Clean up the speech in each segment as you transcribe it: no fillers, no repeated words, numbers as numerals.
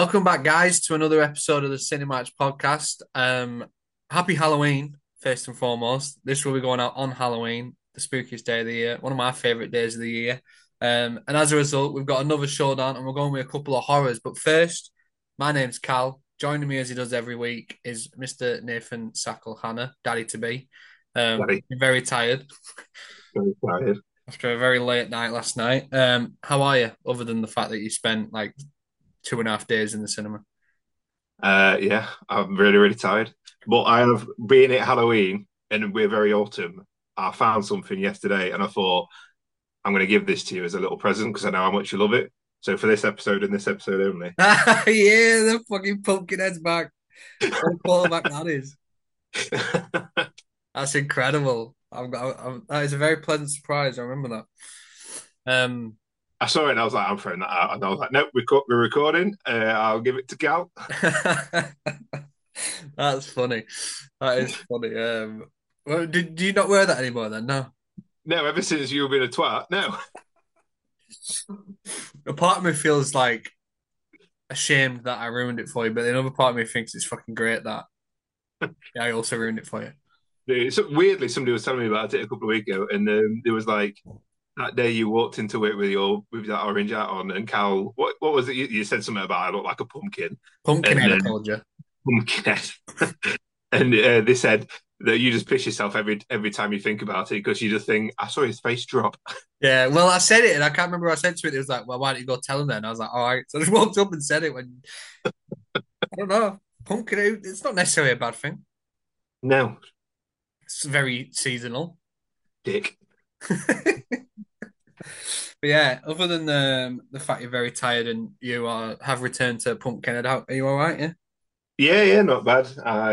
Welcome back, guys, to another episode of the Cinematch podcast. Happy Halloween, first and foremost. This will be going out on Halloween, the spookiest day of the year, one of my favorite days of the year. And as a result, we've got another showdown, and we're going with a couple of horrors. But first, my name's Cal. Joining me as he does every week is Mr. Nathan Sackle Hanna, daddy to be. Very, Very tired very tired. after a very late night last night. How are you? Other than the fact that you spent like 2.5 days in the cinema. Yeah, I'm really, really tired. But I have been at Halloween and we're very autumn. I found something yesterday and I thought I'm going to give this to you as a little present because I know how much you love it. So for this episode and this episode only. Yeah, the fucking pumpkin head's back. What a callback that is. That's incredible. That is a very pleasant surprise. I remember that. I saw it and I was like, I'm throwing that out. And I was like, nope, we're recording. I'll give it to Gal. That's funny. That is funny. Well, do you not wear that anymore then? No. No, ever since you've been a twat, no. A part of me feels like ashamed that I ruined it for you, but another part of me thinks it's fucking great that I also ruined it for you. So weirdly, somebody was telling me about it a couple of weeks ago, and it was like that day you walked into it with that orange hat on, and Cal, what was it? You said something about I look like a pumpkin, and Pumpkinhead, I told you. pumpkin, and they said that you just piss yourself every time you think about it because you just think I saw his face drop. Yeah, well, I said it, and I can't remember what I said to it. It was like, "Well, why don't you go tell him then?" I was like, "All right." So I just walked up and said it. When I don't know, pumpkin. It's not necessarily a bad thing. No, It's very seasonal. dick. But yeah, other than the fact you're very tired and you have returned to Pumpkinhead, are you all right? Yeah, Yeah, not bad.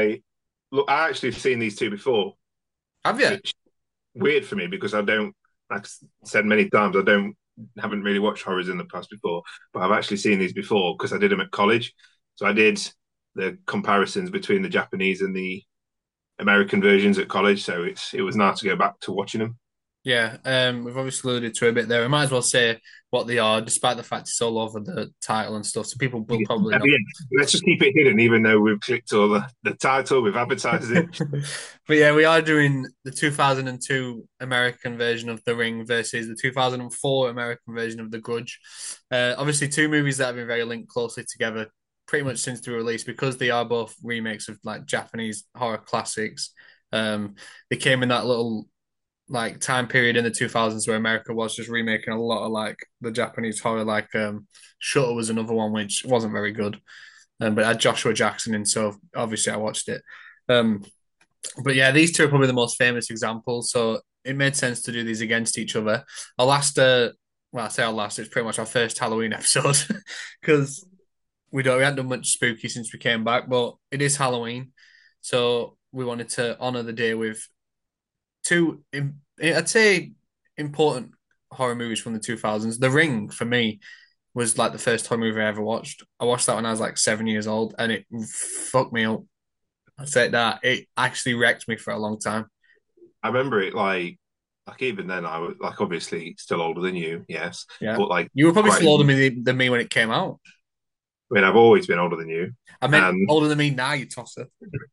I actually seen these two before, have you? which weird for me because I don't, like I said many times, I don't haven't really watched horrors in the past before, but I've actually seen these before because I did them at college. So I did the comparisons between the Japanese and the American versions at college. So it was nice to go back to watching them. Yeah, we've obviously alluded to a bit there. We might as well say what they are, despite the fact it's all over the title and stuff. So people will Yeah, probably know. yeah. Let's just keep it hidden, even though we've clicked all the title, we've advertised it. But yeah, we are doing the 2002 American version of The Ring versus the 2004 American version of The Grudge. Obviously, two movies that have been very linked closely together pretty much since the release because they are both remakes of like Japanese horror classics. They came in that little like time period in the 2000s where America was just remaking a lot of like the Japanese horror. Like Shutter was another one which wasn't very good, but it had Joshua Jackson in, so obviously I watched it. Um, but yeah, these two are probably the most famous examples. So it made sense to do these against each other. Our last, well, I say our last, it's pretty much our first Halloween episode because we hadn't done much spooky since we came back, but it is Halloween, so we wanted to honor the day with two, I'd say, important horror movies from the 2000s. The Ring for me was like the first horror movie I ever watched. I watched that when I was like 7 years old, and it fucked me up. I said that it actually wrecked me for a long time. I remember it like even then I was like obviously still older than you, yes, Yeah. but like You were probably quite. still older than me when it came out. I mean, I've always been older than you, I meant and older than me now, you tosser.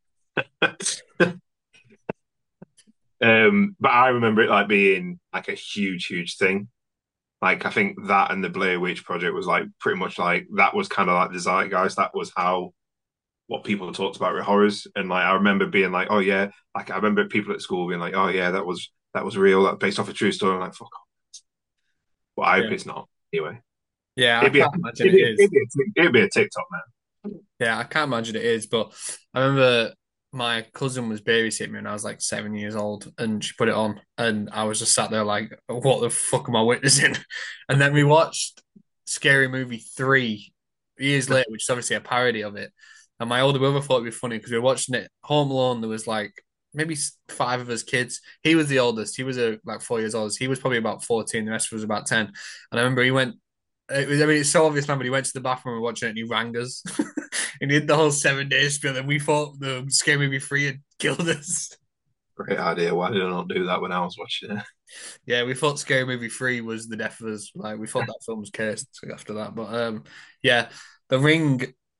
but I remember it like being like a huge thing. Like I think that and the Blair Witch Project was like pretty much like that was kind of like the zeitgeist. That was how what people talked about with horrors, and like I remember being like, oh yeah, like I remember people at school being like, oh yeah, that was real, that based off a true story. I'm like, fuck off. But I hope Yeah. it's not. Anyway, Yeah, I it'd be a, can't imagine it'd it be, is. it'd be a TikTok man. Yeah, I can't imagine it is. But I remember my cousin was babysitting me when I was like 7 years old, and she put it on, and I was just sat there like, "What the fuck am I witnessing?" And then we watched Scary Movie 3 years later, which is obviously a parody of it. And my older brother thought it'd be funny because we were watching it Home Alone. There was like maybe five of us kids. He was the oldest. He was like 4 years old. He was probably about 14. The rest of us was about 10. And I remember he went. I mean, it's so obvious, man. But he went to the bathroom and watching it, and he rang us. And he did the whole 7 days spiel, and we thought the Scary Movie 3 had killed us. Great idea. Why did I not do that when I was watching it? Yeah, we thought Scary Movie 3 was the death of us. Like, we thought that film was cursed after that. But yeah, The Ring.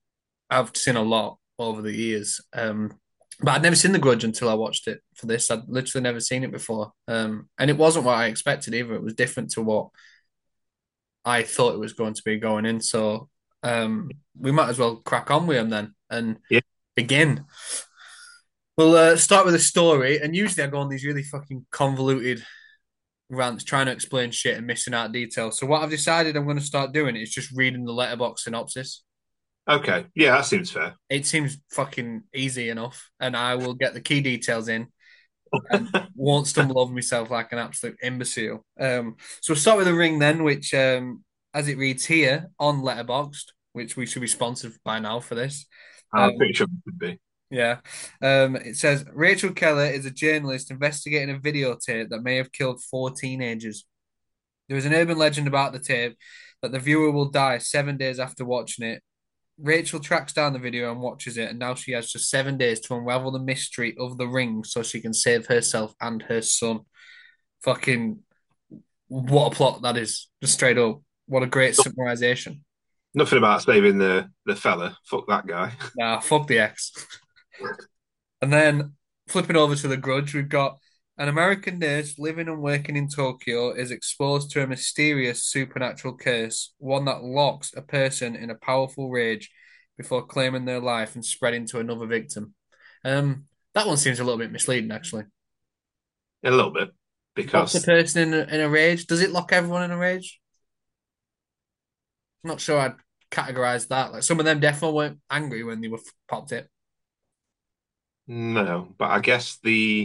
I've seen a lot over the years. But I'd never seen The Grudge until I watched it for this. I'd literally never seen it before. And it wasn't what I expected either. It was different to what I thought it was going to be going in. So we might as well crack on with him then and Yeah. begin. We'll start with a story. And usually I go on these really fucking convoluted rants trying to explain shit and missing out details. So what I've decided I'm going to start doing is just reading the letterbox synopsis. Okay. Yeah, that seems fair. It seems fucking easy enough, and I will get the key details in and won't stumble over myself like an absolute imbecile. So we'll start with the ring then, which, as it reads here on Letterboxd, which we should be sponsored by now for this. I'm Um, pretty sure it could be. yeah. It says Rachel Keller is a journalist investigating a videotape that may have killed four teenagers. There is an urban legend about the tape that the viewer will die 7 days after watching it. Rachel tracks down the video and watches it, and now she has just 7 days to unravel the mystery of the ring so she can save herself and her son. Fucking what a plot that is. Just straight up. What a great summarization. Nothing about saving the fella. Fuck that guy. Nah, fuck the X. And then flipping over to The Grudge, we've got an American nurse living and working in Tokyo is exposed to a mysterious supernatural curse, one that locks a person in a powerful rage before claiming their life and spreading to another victim. That one seems a little bit misleading, actually. A little bit. Locks a Because person in a rage. Does it lock everyone in a rage? I'm not sure I'd categorize that. Like some of them definitely weren't angry when they were popped it. no, but I guess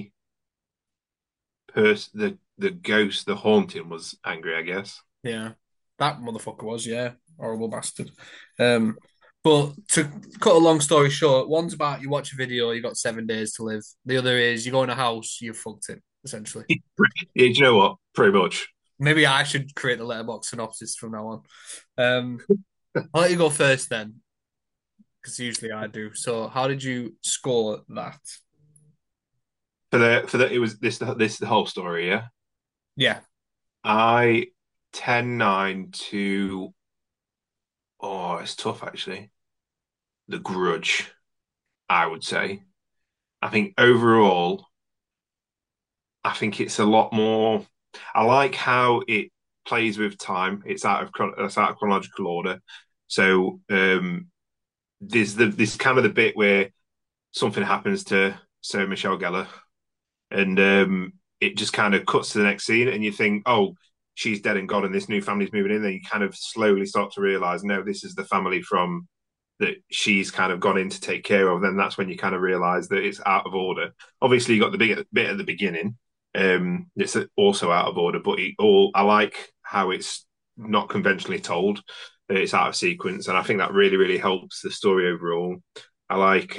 the ghost, the haunting was angry, I guess. Yeah, that motherfucker was, yeah, horrible bastard. Um, but to cut a long story short, one's about you watch a video, you got 7 days to live. The other is you go in a house, you fucked it, essentially. Yeah, do you know what? Pretty much. Maybe I should create a letterbox synopsis from now on. I'll let you go first then, because usually I do. So, how did you score that? For the it was this the whole story, yeah. Yeah, I 10-9 to it's tough actually. The Grudge, I would say. I think overall, I think it's a lot more. I like how it plays with time. It's out of chronological order. So there's this kind of the bit where something happens to Sarah Michelle Gellar, and it just kind of cuts to the next scene, and you think, oh, she's dead and gone, and this new family's moving in. Then you kind of slowly start to realize, no, this is the family from that she's kind of gone in to take care of. Then that's when you kind of realize that it's out of order. Obviously, you got the big bit at the beginning. It's also out of order, but I like how it's not conventionally told. It's out of sequence, and I think that really, really helps the story overall. I like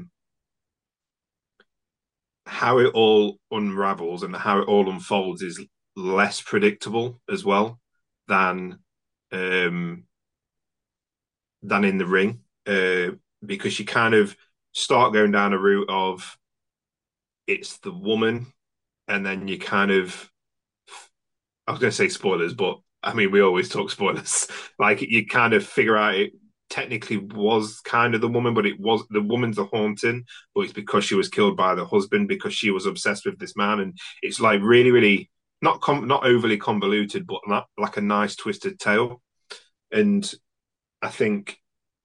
how it all unravels and how it all unfolds is less predictable as well than um, than in the ring, because you kind of start going down a route of it's the woman, and then you kind of I was going to say spoilers, but I mean we always talk spoilers. Like you kind of figure out it technically was kind of the woman, but it was the woman's the haunting, but it's because she was killed by the husband because she was obsessed with this man, and it's like really, really not overly convoluted, but not, like a nice twisted tale. And I think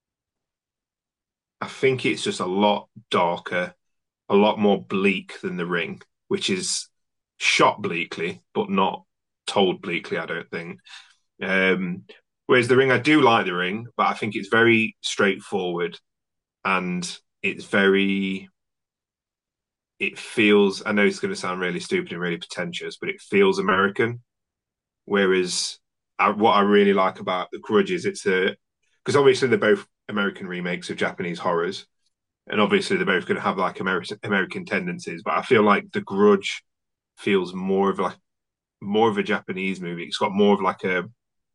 I think it's just a lot darker, a lot more bleak than The Ring, which is shot bleakly, but not told bleakly, I don't think. Whereas The Ring, I do like The Ring, but I think it's very straightforward and it's very, it feels, I know it's going to sound really stupid and really pretentious, but it feels American. Whereas what I really like about The Grudge is because obviously they're both American remakes of Japanese horrors and obviously they're both going to have like American tendencies. But I feel like The Grudge feels more of a Japanese movie. It's got more of like a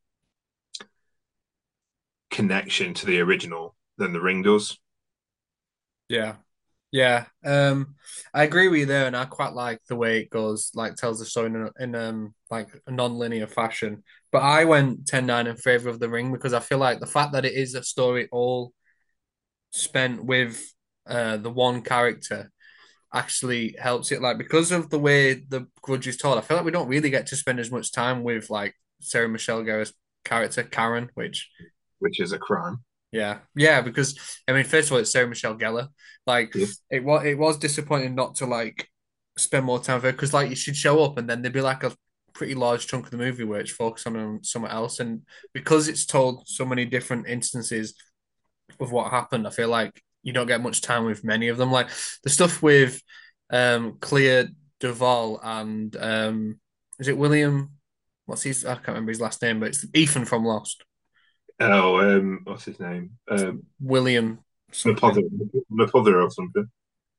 connection to the original than The Ring does. yeah. Yeah, I agree with you there, and I quite like the way it goes, like tells the story in like a non-linear fashion. But I went 10-9 in favor of The Ring because I feel like the fact that it is a story all spent with the one character actually helps it. Like because of the way the Grudge is told, I feel like we don't really get to spend as much time with like Sarah Michelle Gellar's character Karen, which which is a crime. yeah, because I mean, first of all, it's Sarah Michelle Gellar. Like Yeah. it was disappointing not to like spend more time with her because like you should show up and then there'd be like a pretty large chunk of the movie where it's focused on someone else, and because it's told so many different instances of what happened, I feel like you don't get much time with many of them. Like the stuff with Clea Duvall and is it William? What's his? I can't remember his last name, but it's Ethan from Lost. Oh, what's his name? William something. Mapother, Mapother or something.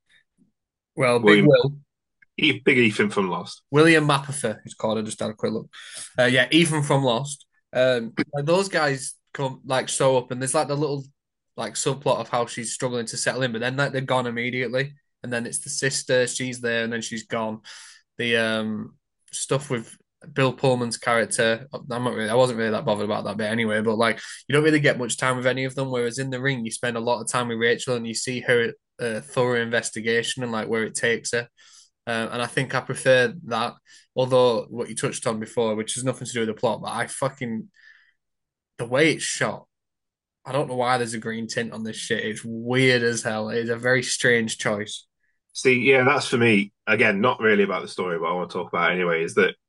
Well, Big William, Will. Big Ethan from Lost. William Mapother, he's called. I just had a quick look. Yeah, Ethan from Lost. Like those guys come like show up, and there's like the little like subplot of how she's struggling to settle in, but then like they're gone immediately, and then it's the sister. She's there, and then she's gone. The stuff with Bill Pullman's character, I wasn't really that bothered about that bit anyway. But like, you don't really get much time with any of them. Whereas in the ring, you spend a lot of time with Rachel, and you see her thorough investigation and like where it takes her. And I think I prefer that. Although what you touched on before, which has nothing to do with the plot, but I fucking the way it's shot. I don't know why there's a green tint on this shit. It's weird as hell. It's a very strange choice. See, yeah, that's for me. Again, not really about the story, but I want to talk about it anyway. Is that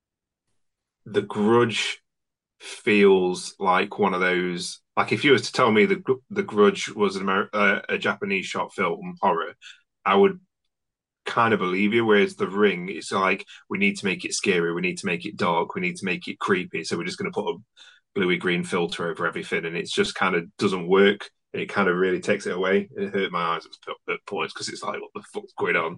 the Grudge feels like one of those. Like if you was to tell me the Grudge was a Japanese shot film horror, I would kind of believe you. Whereas The Ring, it's like we need to make it scary, we need to make it dark, we need to make it creepy. So we're just going to put a bluey green filter over everything, and it's just kind of doesn't work. It kind of really takes it away. It hurt my eyes at points because it's like, what the fuck's going on?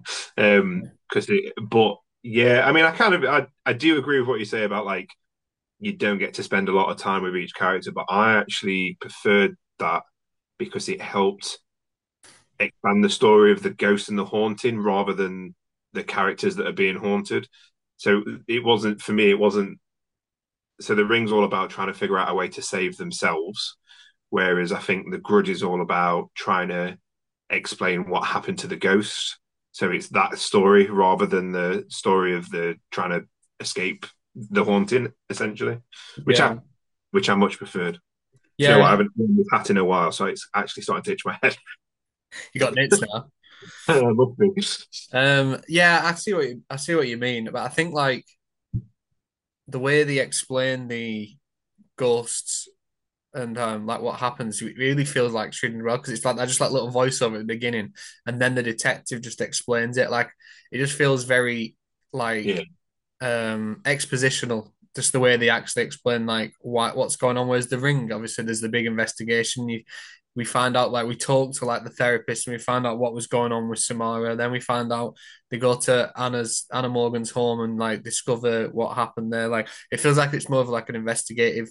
But yeah, I mean, I do agree with what you say about like you don't get to spend a lot of time with each character, but I actually preferred that because it helped expand the story of the ghost and the haunting rather than the characters that are being haunted. So it wasn't for me. It wasn't. So the Ring's all about trying to figure out a way to save themselves, whereas I think the Grudge is all about trying to explain what happened to the ghost. So it's that story rather than the story of the trying to escape the haunting, essentially, which Yeah, I much preferred. Do you know yeah. what? I haven't done with hat in a while, so it's actually starting to itch my head. You got nits now. Must be. Yeah, I see what you mean, but I think like the way they explain the ghosts and like what happens, it really feels like shooting well because it's like I just like little voiceover at the beginning, and then the detective just explains it. Like it just feels very like Yeah, expositional, just the way they actually explain like what's going on. Whereas the Ring, obviously, there's the big investigation. We find out like we talk to like the therapist and we find out what was going on with Samara. Then we find out they go to Anna Morgan's home and like discover what happened there. Like it feels like it's more of like an investigative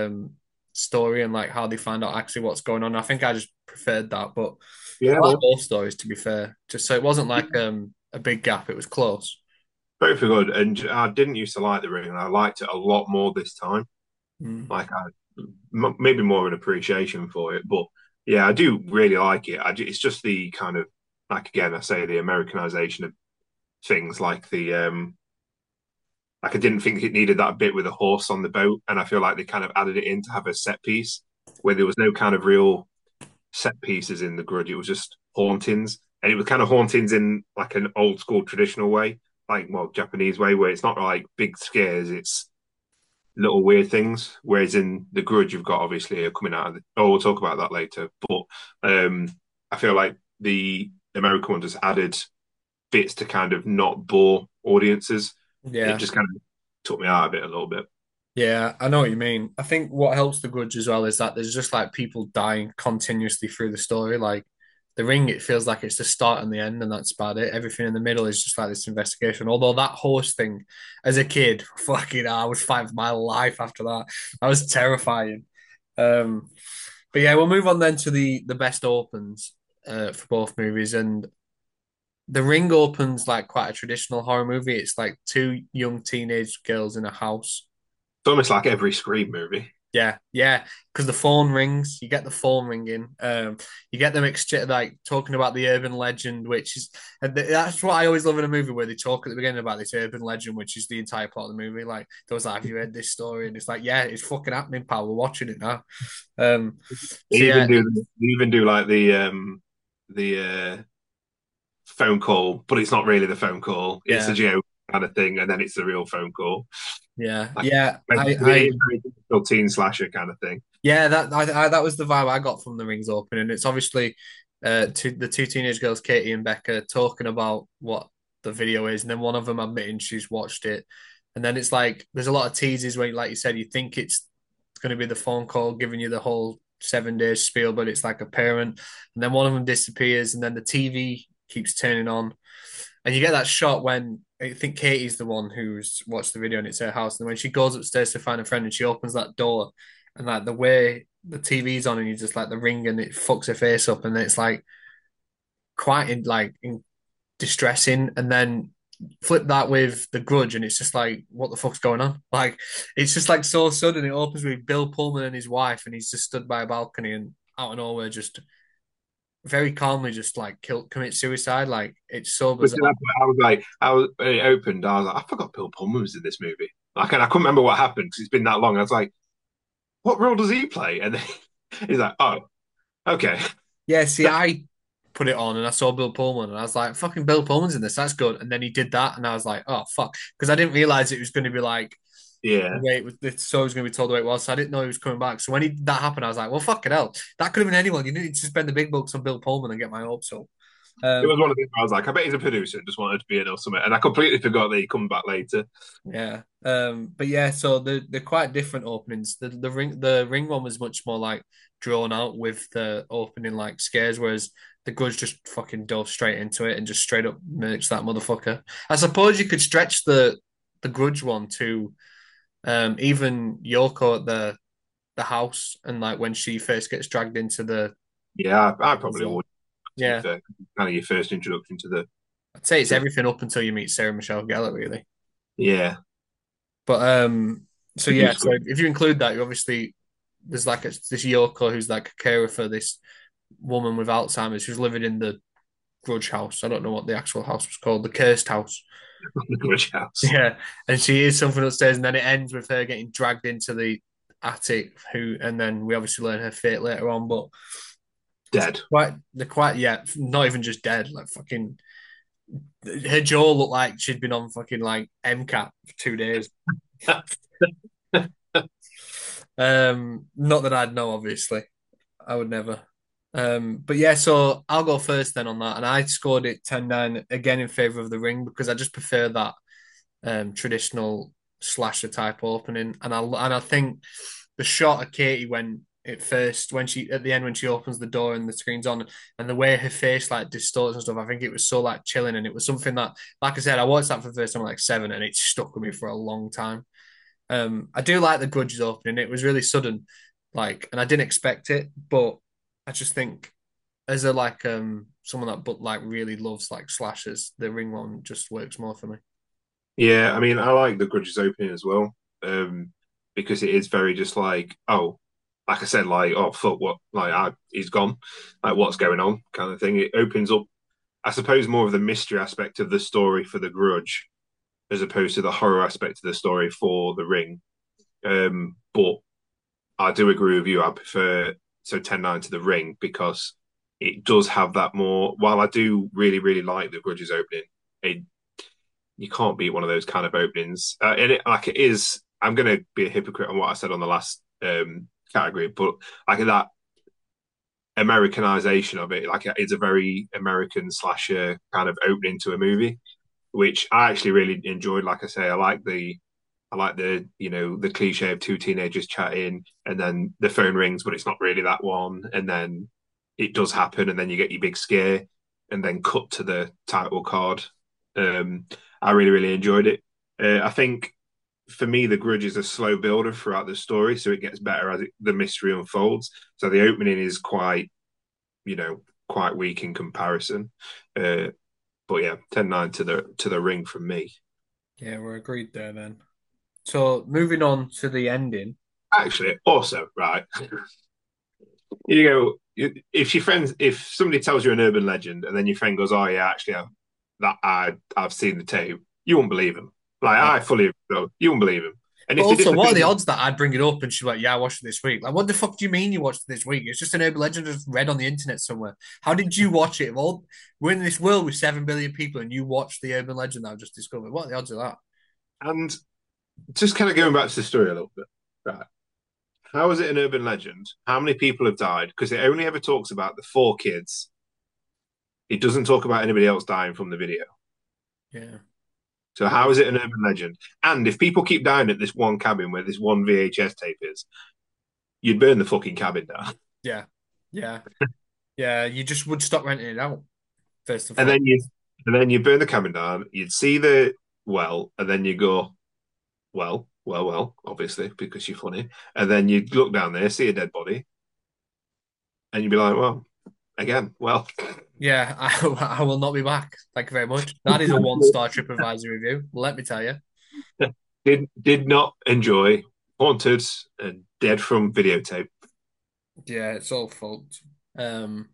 story and like how they find out actually what's going on. I think I just preferred that, but I yeah. like Well, both stories to be fair. Just so it wasn't like a big gap; it was close. both are good. And I didn't used to like the Ring, and I liked it a lot more this time. Mm. Like maybe more of an appreciation for it, but yeah, I do really like it. It's just the kind of like again, I say the Americanization of things, like the like I didn't think it needed that bit with a horse on the boat, and I feel like they kind of added it in to have a set piece where there was no kind of real set pieces in the Grudge. It was just hauntings, and it was kind of hauntings in like an old school traditional way, like well Japanese way, where it's not like big scares. It's little weird things. Whereas in the Grudge, you've got obviously coming out of the, oh, we'll talk about that later. But um, I feel like the American one just added bits to kind of not bore audiences. It Yeah. just kind of took me out of it a little bit. Yeah, I know what you mean. I think what helps the Grudge as well is that there's just like people dying continuously through the story. Like the Ring, it feels like it's the start and the end, and that's about it. Everything in the middle is just like this investigation. Although that horse thing, as a kid, fucking, I was fighting for my life after that. That was terrifying. Um, but yeah, we'll move on then to the best opens for both movies, and the Ring opens like quite a traditional horror movie. It's like two young teenage girls in a house. It's almost like every Scream movie. Yeah, yeah, because the phone rings. You get the phone ringing. You get them like talking about the urban legend, which is and that's what I always love in a movie where they talk at the beginning about this urban legend, which is the entire plot of the movie. Like, there was like, "Have you heard this story?" And it's like, "Yeah, it's fucking happening, pal. We're watching it now." Um, They so even yeah, do they even do like the phone call, but it's not really the phone call. It's a yeah, joke kind of thing, and then it's the real phone call. yeah, Like, yeah. it is very typical teen slasher kind of thing. Yeah, that was the vibe I got from the Rings opening. It's obviously the two teenage girls, Katie and Becca, talking about what the video is, and then one of them admitting she's watched it, and then it's like there's a lot of teases where, like you said, you think it's going to be the phone call giving you the whole 7 days spiel, but it's like a parent, and then one of them disappears, and then the TV keeps turning on, and you get that shot when I think Katie's the one who's watched the video and it's her house. And when she goes upstairs to find a friend and she opens that door and like the way the TV's on and you just like the ring and it fucks her face up and it's like quite distressing. And then flip that with The Grudge and it's just like, what the fuck's going on? Like, it's just like so sudden. It opens with Bill Pullman and his wife and he's just stood by a balcony and out of nowhere just very calmly just like commit suicide. Like, it's so But to bizarre. that point, I was like, I was when it opened, I was like, I forgot Bill Pullman was in this movie. Like, and I couldn't remember what happened because it's been that long. I was like, what role does he play? And then he's like, oh, okay. Yeah, see, I put it on and I saw Bill Pullman and I was like, fucking Bill Pullman's in this. That's good. And then he did that and I was like, oh, fuck. Because I didn't realize it was going to be like the Yeah. way the story was going to be told the way it was. So I didn't know he was coming back. So when that happened, I was like, well, fucking hell. That could have been anyone. You need to spend the big bucks on Bill Pullman and get my hopes up. It was Um, one of those where I was like, I bet he's a producer and just wanted to be in or something. And I completely forgot that he'd come back later. yeah. But yeah, so they're quite different openings. The ring one was much more like drawn out with the opening like scares, whereas the Grudge just fucking dove straight into it and just straight up murks that motherfucker. I suppose you could stretch the Grudge one to even Yoko at the house and like when she first gets dragged into the Yeah, I probably would, to be yeah. fair. Kind of your first introduction to the I'd say it's to everything up until you meet Sarah Michelle Gellar, really. yeah. But so The yeah, new so school. if you include that, you obviously there's like this Yoko who's like a carer for this woman with Alzheimer's who's living in the Grudge house. I don't know what the actual house was called, the cursed house. The Grudge House. Yeah, and she is something upstairs, and then it ends with her getting dragged into the attic. And then we obviously learn her fate later on. But Dead. they're quite yeah, not even just dead, like fucking. Her jaw looked like she'd been on fucking like MCAT for 2 days. Not that I'd know, obviously. I would never. But yeah, so I'll go first then on that. And I scored it 10-9 again in favor of the ring because I just prefer that traditional slasher type opening. And I think the shot of Katie when she at the end when she opens the door and the screen's on and the way her face like distorts and stuff, I think it was so like chilling and it was something that, like I said, I watched that for the first time at like 7 and it stuck with me for a long time. I do like the Grudges opening. It was really sudden, like, and I didn't expect it, but I just think as a like someone that but like really loves like slashers, the Ring one just works more for me. Yeah, I mean, I like the Grudges opening as well, because it is very just like, oh, like I said, like, oh fuck, what, like, he's gone, like, what's going on, kind of thing. It opens up, I suppose, more of the mystery aspect of the story for the Grudge, as opposed to the horror aspect of the story for the Ring. But I do agree with you. I prefer 10-9 to the Ring because it does have that more. While I do really, really like the Grudges opening, it you can't beat one of those kind of openings. And it like it is. I'm going to be a hypocrite on what I said on the last category, but like that Americanization of it, like it's a very American slasher kind of opening to a movie, which I actually really enjoyed. Like I say, I like the the cliche of two teenagers chatting, and then the phone rings, but it's not really that one, and then it does happen, and then you get your big scare, and then cut to the title card. Um, I really really enjoyed it. I think for me, The Grudge is a slow builder throughout the story, so it gets better as the mystery unfolds. So the opening is quite weak in comparison. Uh, but yeah, 10-9 to the Ring from me. Yeah, we're agreed there then. So moving on to the ending. Actually, also, right, you if your friends, if somebody tells you an urban legend, and then your friend goes, "Oh yeah, actually, I've seen the tape," you won't believe him. Like Yeah. I fully, no, you won't believe him. And But if they also, what are disappear, the odds that I'd bring it up and she's like, "Yeah, I watched it this week." Like, what the fuck do you mean you watched it this week? It's just an urban legend just read on the internet somewhere. How did you watch it? Well, we're in this world with 7 billion people, and you watched the urban legend that I've just discovered. What are the odds of that? and just kind of going back to the story a little bit, right? How is it an urban legend? How many people have died? Because it only ever talks about the four kids. It doesn't talk about anybody else dying from the video. Yeah. So how is it an urban legend? And if people keep dying at this one cabin where this one VHS tape is, you'd burn the fucking cabin down. Yeah. Yeah. Yeah. You just would stop renting it out, first and And foremost. then you burn the cabin down, you'd see the well, and then you go, well, obviously, because you're funny. And then you'd look down there, see a dead body, and you'd be like, well, again, well. Yeah, I will not be back. Thank you very much. That is a 1 star TripAdvisor review. Let me tell you. Did not enjoy Haunted and Dead from Videotape. Yeah, it's all fault. Um,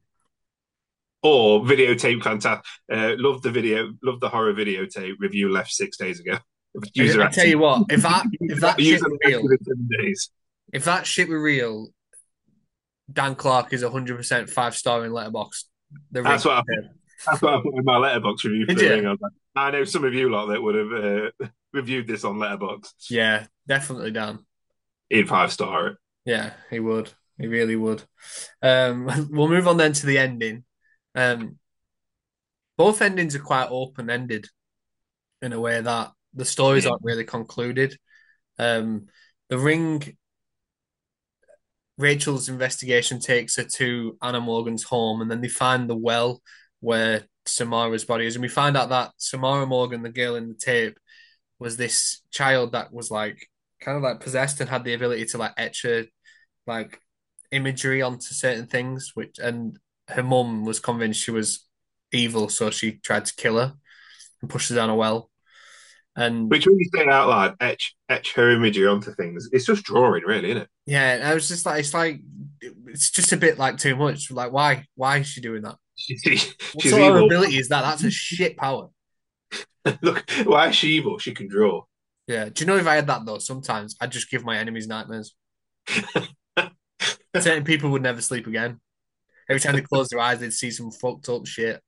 Or videotape fantastic. Love the horror videotape review left 6 days ago. I, User I tell active. you what, if that shit User were active real, in 7 days. if that shit were real, Dan Clark is 100% 5 star in Letterboxd. The ring. That's what I that's what I put in my letterbox review for Did the you? ring. I know some of you lot that would have reviewed this on letterbox Yeah, definitely Dan. in 5 star. Yeah, he would. He really would. We'll move on then to the ending. Um, both endings are quite open ended in a way that the stories aren't really concluded. Um, the Ring, Rachel's investigation takes her to Anna Morgan's home, and then they find the well where Samara's body is, and we find out that Samara Morgan, the girl in the tape, was this child that was like kind of like possessed and had the ability to like etch her like imagery onto certain things, which and her mum was convinced she was evil, so she tried to kill her and push her down a well. And Which when you say it out loud, etch her imagery onto things, it's just drawing, really, isn't it? yeah, I was just like, it's just a bit like too much. Like, why is she doing that? What She's sort of evil. ability is that? That's a shit power. Look, why is she evil? She can draw. Yeah. Do you know if I had that though? Sometimes I'd just give my enemies nightmares. Certain people would never sleep again. Every time they close their eyes, they'd see some fucked up shit.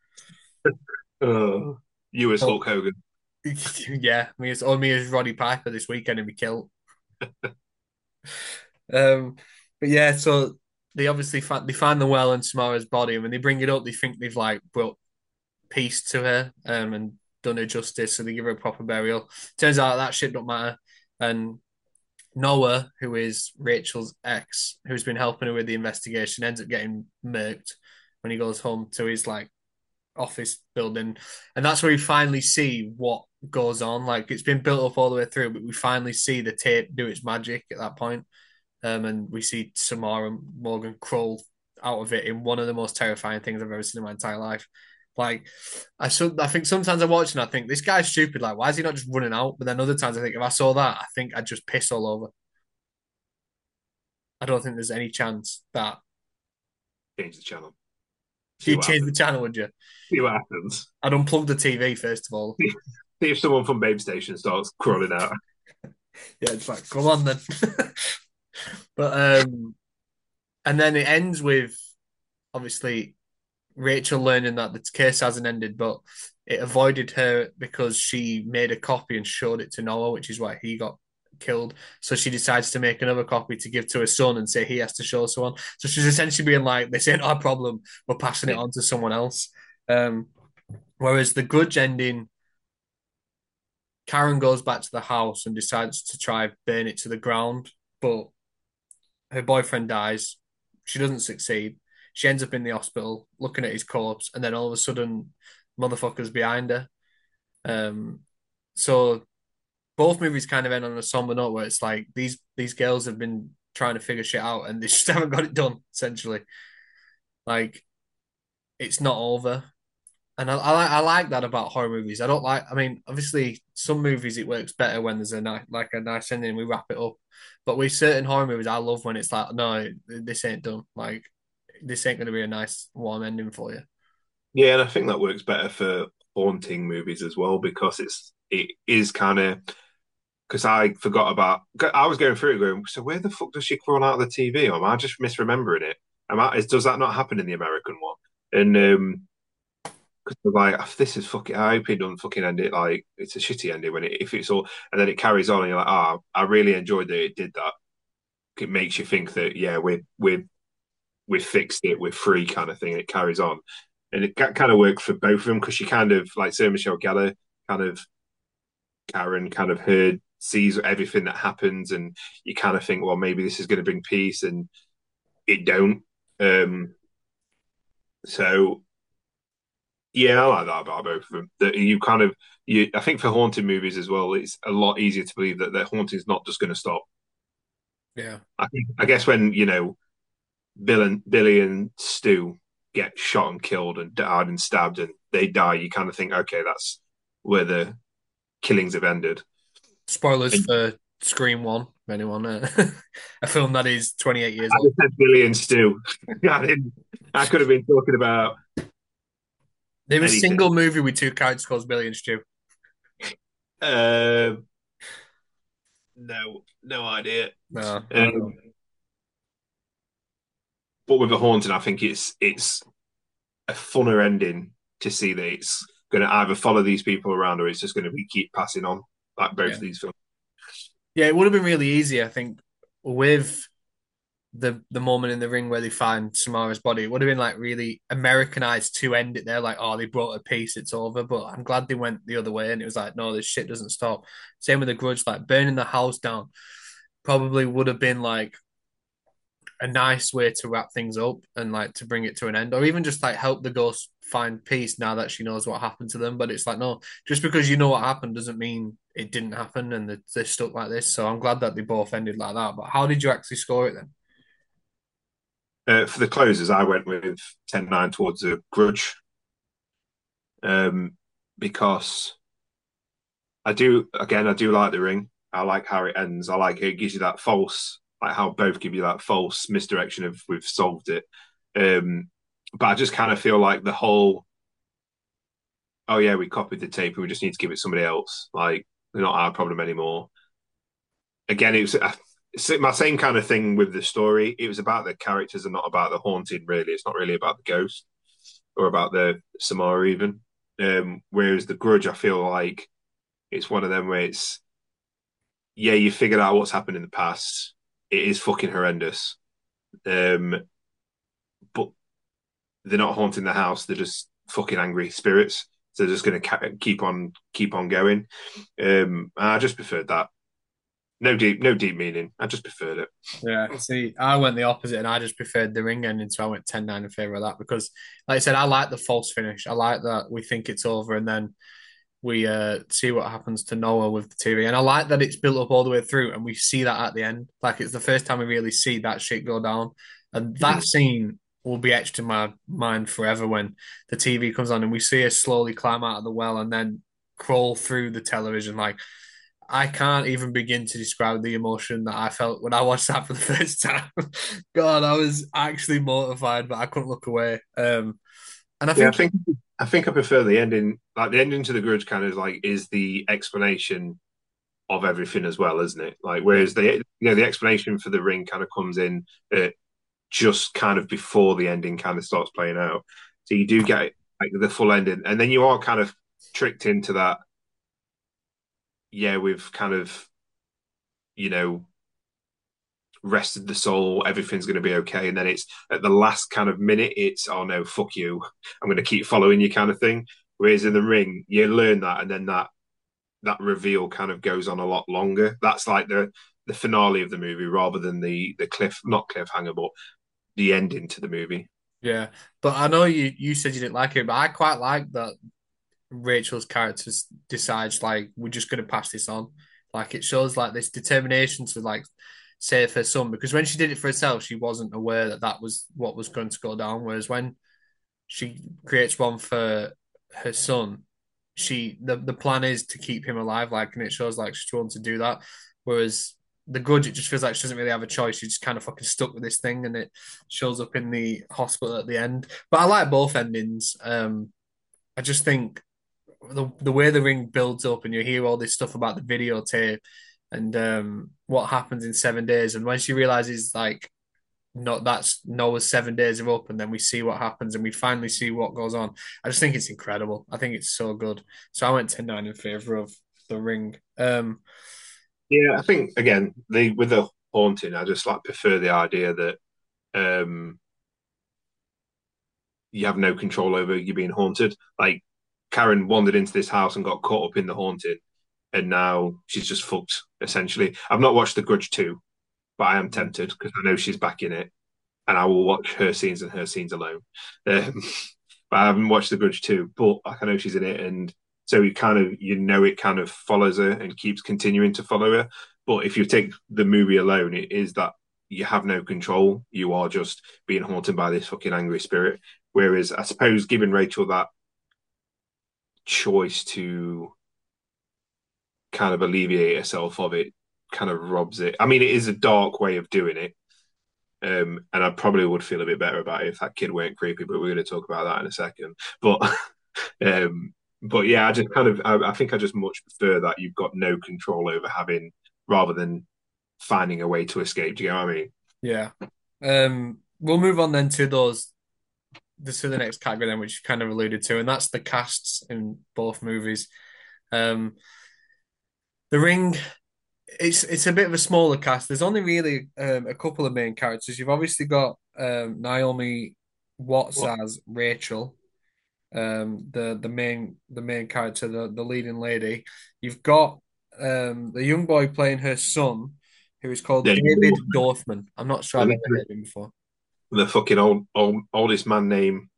You as But Hulk Hogan. yeah, me as Roddy Piper this weekend and be killed. Um, but yeah, so they obviously they find the well in Samara's body, and when they bring it up, they think they've like brought peace to her and done her justice, so they give her a proper burial. Turns out that shit don't matter, and Noah, who is Rachel's ex, who's been helping her with the investigation, ends up getting murked when he goes home to his like office building, and that's where we finally see what goes on. Like it's been built up all the way through, but we finally see the tape do its magic at that point. And we see Samara Morgan crawl out of it in one of the most terrifying things I've ever seen in my entire life. Like, I think sometimes I watch and I think this guy's stupid. Like, why is he not just running out? But then other times I think if I saw that, I think I'd just piss all over. I don't think there's any chance that Change the channel. See you'd what change the happens. channel, would you? See what happens. I'd unplug the TV first of all. See if someone from Babe Station starts crawling out. Yeah, it's like, come on then. But and then it ends with obviously Rachel learning that the case hasn't ended, but it avoided her because she made a copy and showed it to Noah, which is why he got killed. So she decides to make another copy to give to her son and say he has to show someone. So she's essentially being like, "This ain't our problem. We're passing it on to someone else." Um, whereas the Grudge ending, Karen goes back to the house and decides to try burn it to the ground, but her boyfriend dies. She doesn't succeed. She ends up in the hospital looking at his corpse, and then all of a sudden, motherfuckers behind her. Um, so both movies kind of end on a somber note where it's like these girls have been trying to figure shit out and they just haven't got it done. Essentially, like it's not over. And I like that about horror movies. I don't like. I mean, obviously, some movies it works better when there's a nice ending and we wrap it up. But with certain horror movies, I love when it's like, no, this ain't done. Like, this ain't going to be a nice warm ending for you. Yeah, and I think that works better for haunting movies as well because it is kind of because I forgot about. I was going through it, going, so where the fuck does she crawl out of the TV? Or am I just misremembering it? Does that not happen in the American one? And because like, "Oh, this is fucking. I hope it doesn't fucking end it like it's a shitty ending when if it's all, and then it carries on, and you're like, oh, I really enjoyed that it did that. It makes you think that yeah, we've fixed it, we're free kind of thing. It carries on, and it kind of worked for both of them because she kind of like Sarah Michelle Gellar, kind of Karen, kind of heard sees everything that happens, and you kind of think, well, maybe this is going to bring peace, and it don't. Um, so yeah, I like that about both of them. That you kind of you, I think for haunted movies as well, it's a lot easier to believe that their haunting's not just going to stop. Yeah. I guess when Billy and Stu get shot and killed and died and stabbed and they die, you kind of think, okay, that's where the killings have ended. Spoilers And for Scream One, if anyone, a film that is 28 years I old. just said Billy and Stu. I could have been talking about There was a anything. single movie with two characters called Billy and Stu. Uh, no idea. No, I Um, know. but with the haunting, I think it's a funner ending to see that it's going to either follow these people around or it's just going to be keep passing on like both Yeah, of these films. yeah. It would have been really easy, I think, with the moment in the ring where they find Samara's body. It would have been like really Americanized to end it there, like, oh, they brought a peace, it's over. But I'm glad they went the other way, and it was like, no, this shit doesn't stop. Same with the Grudge, like burning the house down. Probably would have been like a nice way to wrap things up and like to bring it to an end, or even just like help the ghost find peace now that she knows what happened to them. But it's like, no, just because you know what happened doesn't mean it didn't happen and they're stuck like this. So I'm glad that they both ended like that. But how did you actually score it then? For the closers, I went with 10-9 towards the Grudge um, because I do like the ring. I like how it ends. I like it gives you that false, like how both give you that false misdirection of we've solved it. But I just kind of feel like the whole, oh yeah, we copied the tape and we just need to give it somebody else. Like they're not our problem anymore. Again, it's my same kind of thing with the story. It was about the characters and not about the haunting. Really, it's not really about the ghost or about the Samara even. Whereas the Grudge, I feel like it's one of them where it's yeah, you figured out what's happened in the past. It is fucking horrendous. Um, but they're not haunting the house. They're just fucking angry spirits. So they're just going to keep on going. I just preferred that. No deep meaning. I just preferred it. Yeah, see, I went the opposite and I just preferred the ring ending, so I went 10-9 in favour of that because, like I said, I like the false finish. I like that we think it's over and then we see what happens to Noah with the TV. And I like that it's built up all the way through and we see that at the end. Like it's the first time we really see that shit go down. And that Mm. scene will be etched in my mind forever when the TV comes on and we see her slowly climb out of the well and then crawl through the television. Like I can't even begin to describe the emotion that I felt when I watched that for the first time. God, I was actually mortified, but I couldn't look away. And I Yeah, think, I think I prefer the ending. Like the ending to the Grudge kind of like is the explanation of everything as well, isn't it? Like yeah, whereas the explanation for the ring kind of comes in just kind of before the ending kind of starts playing out. So you do get like the full ending, and then you are kind of tricked into that. Yeah, we've kind of you know rested the soul. Everything's going to be okay, and then it's at the last kind of minute, it's oh no, fuck you, I'm going to keep following you kind of thing. Whereas in the ring, you learn that, and then that reveal kind of goes on a lot longer. That's like the finale of the movie rather than the not cliffhanger, but the ending to the movie. yeah. But I know you said you didn't like it, but I quite like that Rachel's character decides like we're just going to pass this on. Like it shows like this determination to like save her son because when she did it for herself, she wasn't aware that that was what was going to go down. Whereas when she creates one for her son, the plan is to keep him alive, like, and it shows like she's willing to do that. Whereas the Grudge, it just feels like she doesn't really have a choice. She's just kind of fucking stuck with this thing, and it shows up in the hospital at the end. But I like both endings. I just think the way the ring builds up, and you hear all this stuff about the videotape and what happens in 7 days, and when she realizes like not that's Noah's 7 days are up, and then we see what happens, and we finally see what goes on. I just think it's incredible. I think it's so good. So I went 10-9 in favor of the ring. Yeah, I think again, the with the haunting, I just like prefer the idea that um you have no control over you being haunted. Like Karen wandered into this house and got caught up in the haunting, and now she's just fucked essentially. I've not watched The Grudge 2, but I am tempted because I know she's back in it, and I will watch her scenes and her scenes alone. Um, but I haven't watched The Grudge 2, but I know she's in it, and so it kind of follows her and keeps continuing to follow her. But if you take the movie alone, it is that you have no control. You are just being haunted by this fucking angry spirit. Whereas I suppose giving Rachel that choice to kind of alleviate herself of it kind of robs it. I mean, it is a dark way of doing it. And I probably would feel a bit better about it if that kid weren't creepy, but we're going to talk about that in a second. But um, but yeah, I think I just much prefer that you've got no control over having rather than finding a way to escape. Do you know what I mean? Yeah. We'll move on then to the next category then, which you kind of alluded to, and that's the casts in both movies. Um, the Ring, it's a bit of a smaller cast. There's only really a couple of main characters. You've obviously got Naomi Watts What? as Rachel, the main character, the leading lady. You've got the young boy playing her son, who is called Yeah, David Dorfman. I'm not sure I've ever the, heard him before. the fucking oldest man name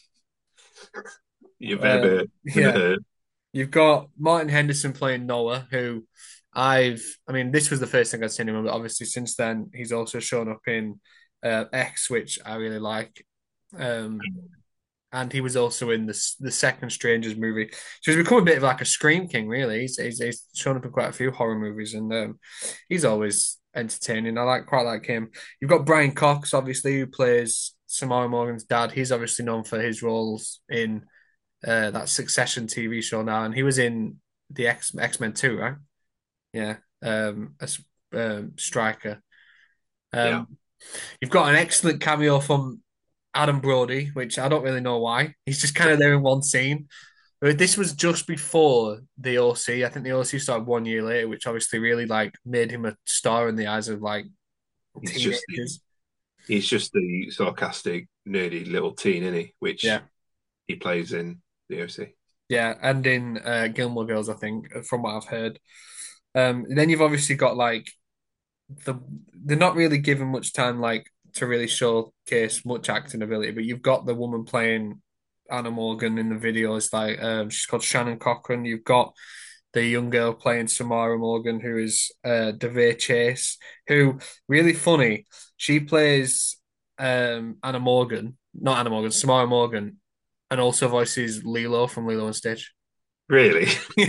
you've ever Yeah, heard. you've got Martin Henderson playing Noah, who I mean, this was the first thing I'd seen him in, but obviously since then he's also shown up in X, which I really like. Um, and he was also in the second Strangers movie. So he's become a bit of like a scream king, really. He's shown up in quite a few horror movies, and he's always entertaining. Quite like him. You've got Brian Cox, obviously, who plays Samara Morgan's dad. He's obviously known for his roles in that Succession TV show now, and he was in the X-Men too, right? Yeah, as Striker. Yeah. Um, you've got an excellent cameo from Adam Brody, which I don't really know why. He's just kind of there in one scene. But this was just before the OC. I think the OC started 1 year later, which obviously really like made him a star in the eyes of like He's just teenagers. he's just the sarcastic, nerdy little teen, isn't he? Yeah, Which he plays in the OC. yeah, and in Gilmore Girls, I think, from what I've heard. Then you've obviously got like the they're not really given much time like to really showcase much acting ability, but you've got the woman playing Anna Morgan in the videos, like she's called Shannon Cochran. You've got the young girl playing Samara Morgan, who is DeVay Chase, who really funny. She plays Anna Morgan, not Anna Morgan, Samara Morgan, and also voices Lilo from Lilo and Stitch. Really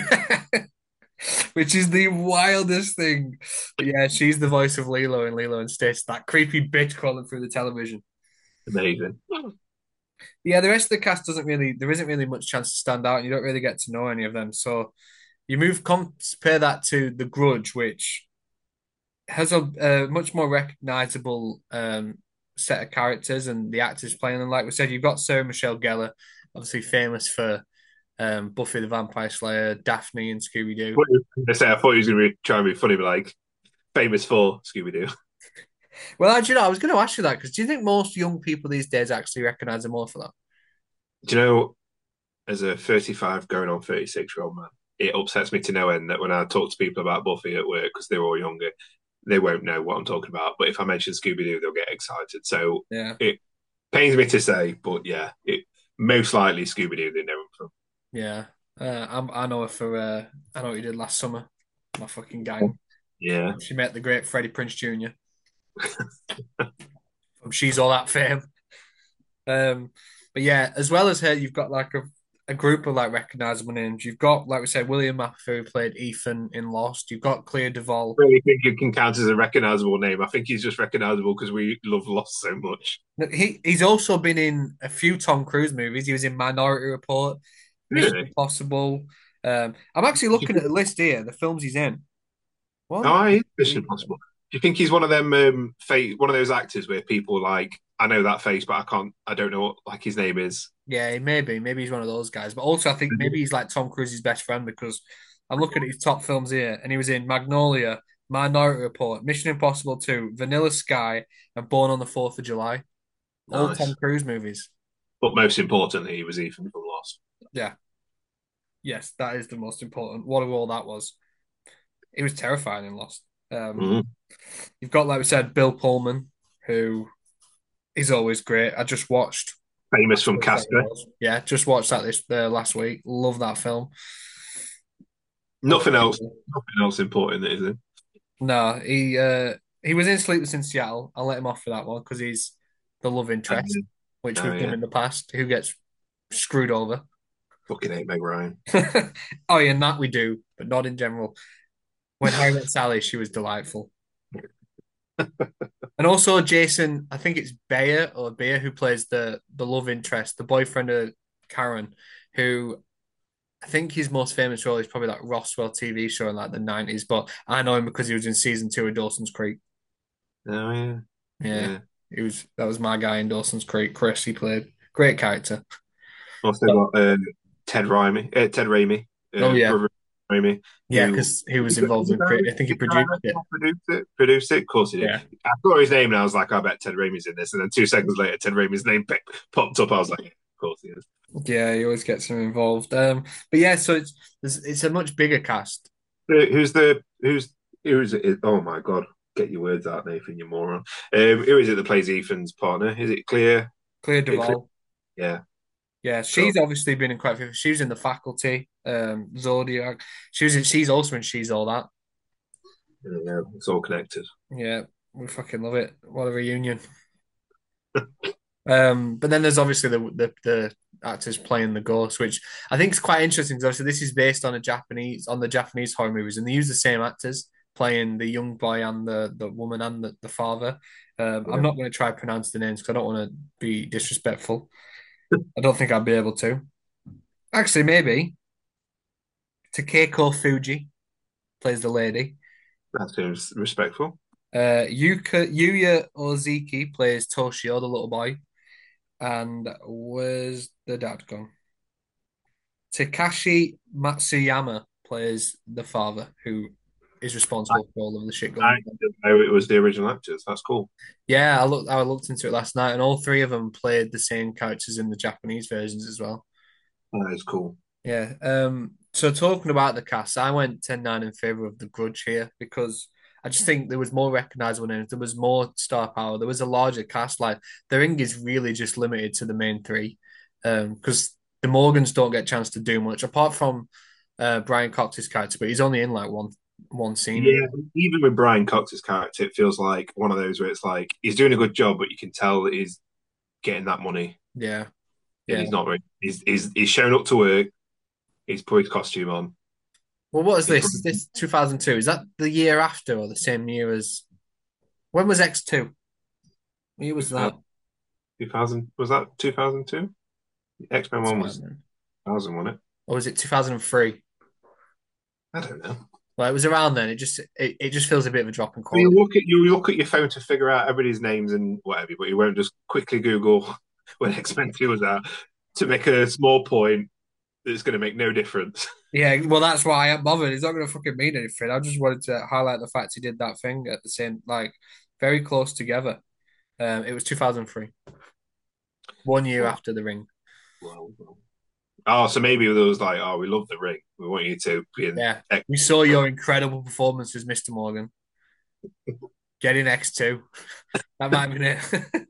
Which is the wildest thing. But yeah, she's the voice of Lilo in Lilo and Stitch, that creepy bitch crawling through the television. amazing. Yeah, the rest of the cast there isn't really much chance to stand out, and you don't really get to know any of them. So compare that to The Grudge, which has a much more recognizable set of characters and the actors playing them. Like we said, you've got Sarah Michelle Gellar, obviously famous for Buffy the Vampire Slayer, Daphne, and Scooby Doo. I thought he was going to be trying to be funny, but like famous for Scooby Doo. Well, actually, no, I was going to ask you that because do you think most young people these days actually recognize them more for that? Do you know, as a 35 going on 36-year-old man, it upsets me to no end that when I talk to people about Buffy at work because they're all younger, they won't know what I'm talking about. But if I mention Scooby Doo, they'll get excited. So Yeah, it pains me to say, but yeah, it most likely Scooby Doo they know him from. yeah. I know her for I know what you did last summer. My fucking gang. Yeah, She met the great Freddie Prince Jr. from She's All That fame. Um, but yeah, as well as her, you've got like a group of like recognizable names. You've got, like we said, William Apathy who played Ethan in Lost. You've got Clea Duvall. Really think it can count as a recognizable name. I think he's just recognizable because we love Lost so much. He's also been in a few Tom Cruise movies. He was in Minority Report, Mission Really? Impossible. I'm actually looking at the list here, the films he's in. One, Oh, he is Mission three, Impossible. Do you think he's one of them one of those actors where people like I know that face, but I don't know what like his name is. yeah, maybe he's one of those guys. But also, I think maybe he's like Tom Cruise's best friend because I'm looking at his top films here, and he was in Magnolia, Minority Report, Mission Impossible 2, Vanilla Sky, and Born on the Fourth of July. All Tom Nice. Cruise movies. But most importantly, he was Ethan from Lost. Yeah, yes, that is the most important. What a role that was. He was terrifying in Lost. Um, Mm. you've got, like we said, Bill Pullman, who is always great. I just watched. Famous from Casper. Yeah, just watched that this last week. Love that film. Nothing else. Nothing else important, is it? No, he was in Sleepless in Seattle. I'll let him off for that one because he's the love interest, which Oh we've done yeah. in the past, who gets screwed over. Fucking hate Meg Ryan. Oh, yeah, and that we do, but not in general. When Harry met Sally, she was delightful. And also Jason, I think it's Bayer who plays the love interest, the boyfriend of Karen, who I think his most famous role is probably that Roswell TV show in like the 90s, but I know him because he was in season 2 of Dawson's Creek. Oh yeah. Yeah. Yeah. That was my guy in Dawson's Creek. Chris, he played great character. Also But, got Ted Raimi, oh yeah, brother of Raimi, yeah, who because he was involved in creating. I think he did produced it. produce it. Produce it, of course he did. Yeah, I saw his name and I was like, I bet Ted Raimi's in this. And then 2 seconds later, Ted Raimi's name popped up. I was like, of course he is. yeah, he always gets him involved. But yeah, so it's a much bigger cast. Who's it? Oh my god, get your words out, Nathan, you moron. Who is it that plays Ethan's partner? Is it Clear? Clea Clear? Duvall. Yeah, Yeah, God. she's obviously been in quite a few. She was in The Faculty, Zodiac. She's also in She's All That. Yeah, it's all connected. Yeah, we fucking love it. What a reunion. But then there's obviously the actors playing the ghost, which I think is quite interesting because obviously this is based on the Japanese horror movies, and they use the same actors playing the young boy and the woman and the father. I'm Yeah. not going to try to pronounce the names because I don't want to be disrespectful. I don't think I'd be able to. Actually, maybe Takeko Fuji plays the lady. That seems respectful. Yuya Ozeki plays Toshio, the little boy. And where's the dad gone? Takashi Matsuyama plays the father who is I, responsible for all of the shit I going on. didn't know it was the original actors. That's cool. Yeah, I looked into it last night, and all three of them played the same characters in the Japanese versions as well. That is cool. Yeah. So talking about the cast, I went 10-9 in favor of The Grudge here because I just think there was more recognizable names, there was more star power, there was a larger cast. Like the ring is really just limited to the main three, because the Morgans don't get a chance to do much apart from Brian Cox's character, but he's only in like one scene. Yeah, even with Brian Cox's character, it feels like one of those where it's like he's doing a good job, but you can tell that he's getting that money, Yeah, and yeah. he's not really. He's shown up to work. He's put his costume on. Well, what is He's this? Is this 2002? Is that the year after or the same year as when was X2? What year was that? 2000 was that 2002? X Men That's One right, was man. 2000, wasn't it? Or was it 2003? I don't know. Well, it was around then. It just feels a bit of a drop in You quality. look at your phone to figure out everybody's names and whatever, but you won't just quickly Google when X Men 2 was out to make a small point that's going to make no difference. Yeah, well, that's why I am bothered. It's not going to fucking mean anything. I just wanted to highlight the fact he did that thing at the same, like, very close together. It was 2003, 1 year Well, after The Ring. well. Oh, so maybe it was like, oh, we love the ring. We want you to be in Yeah, X. we saw your incredible performance as Mr. Morgan. Get in X2. That might be it.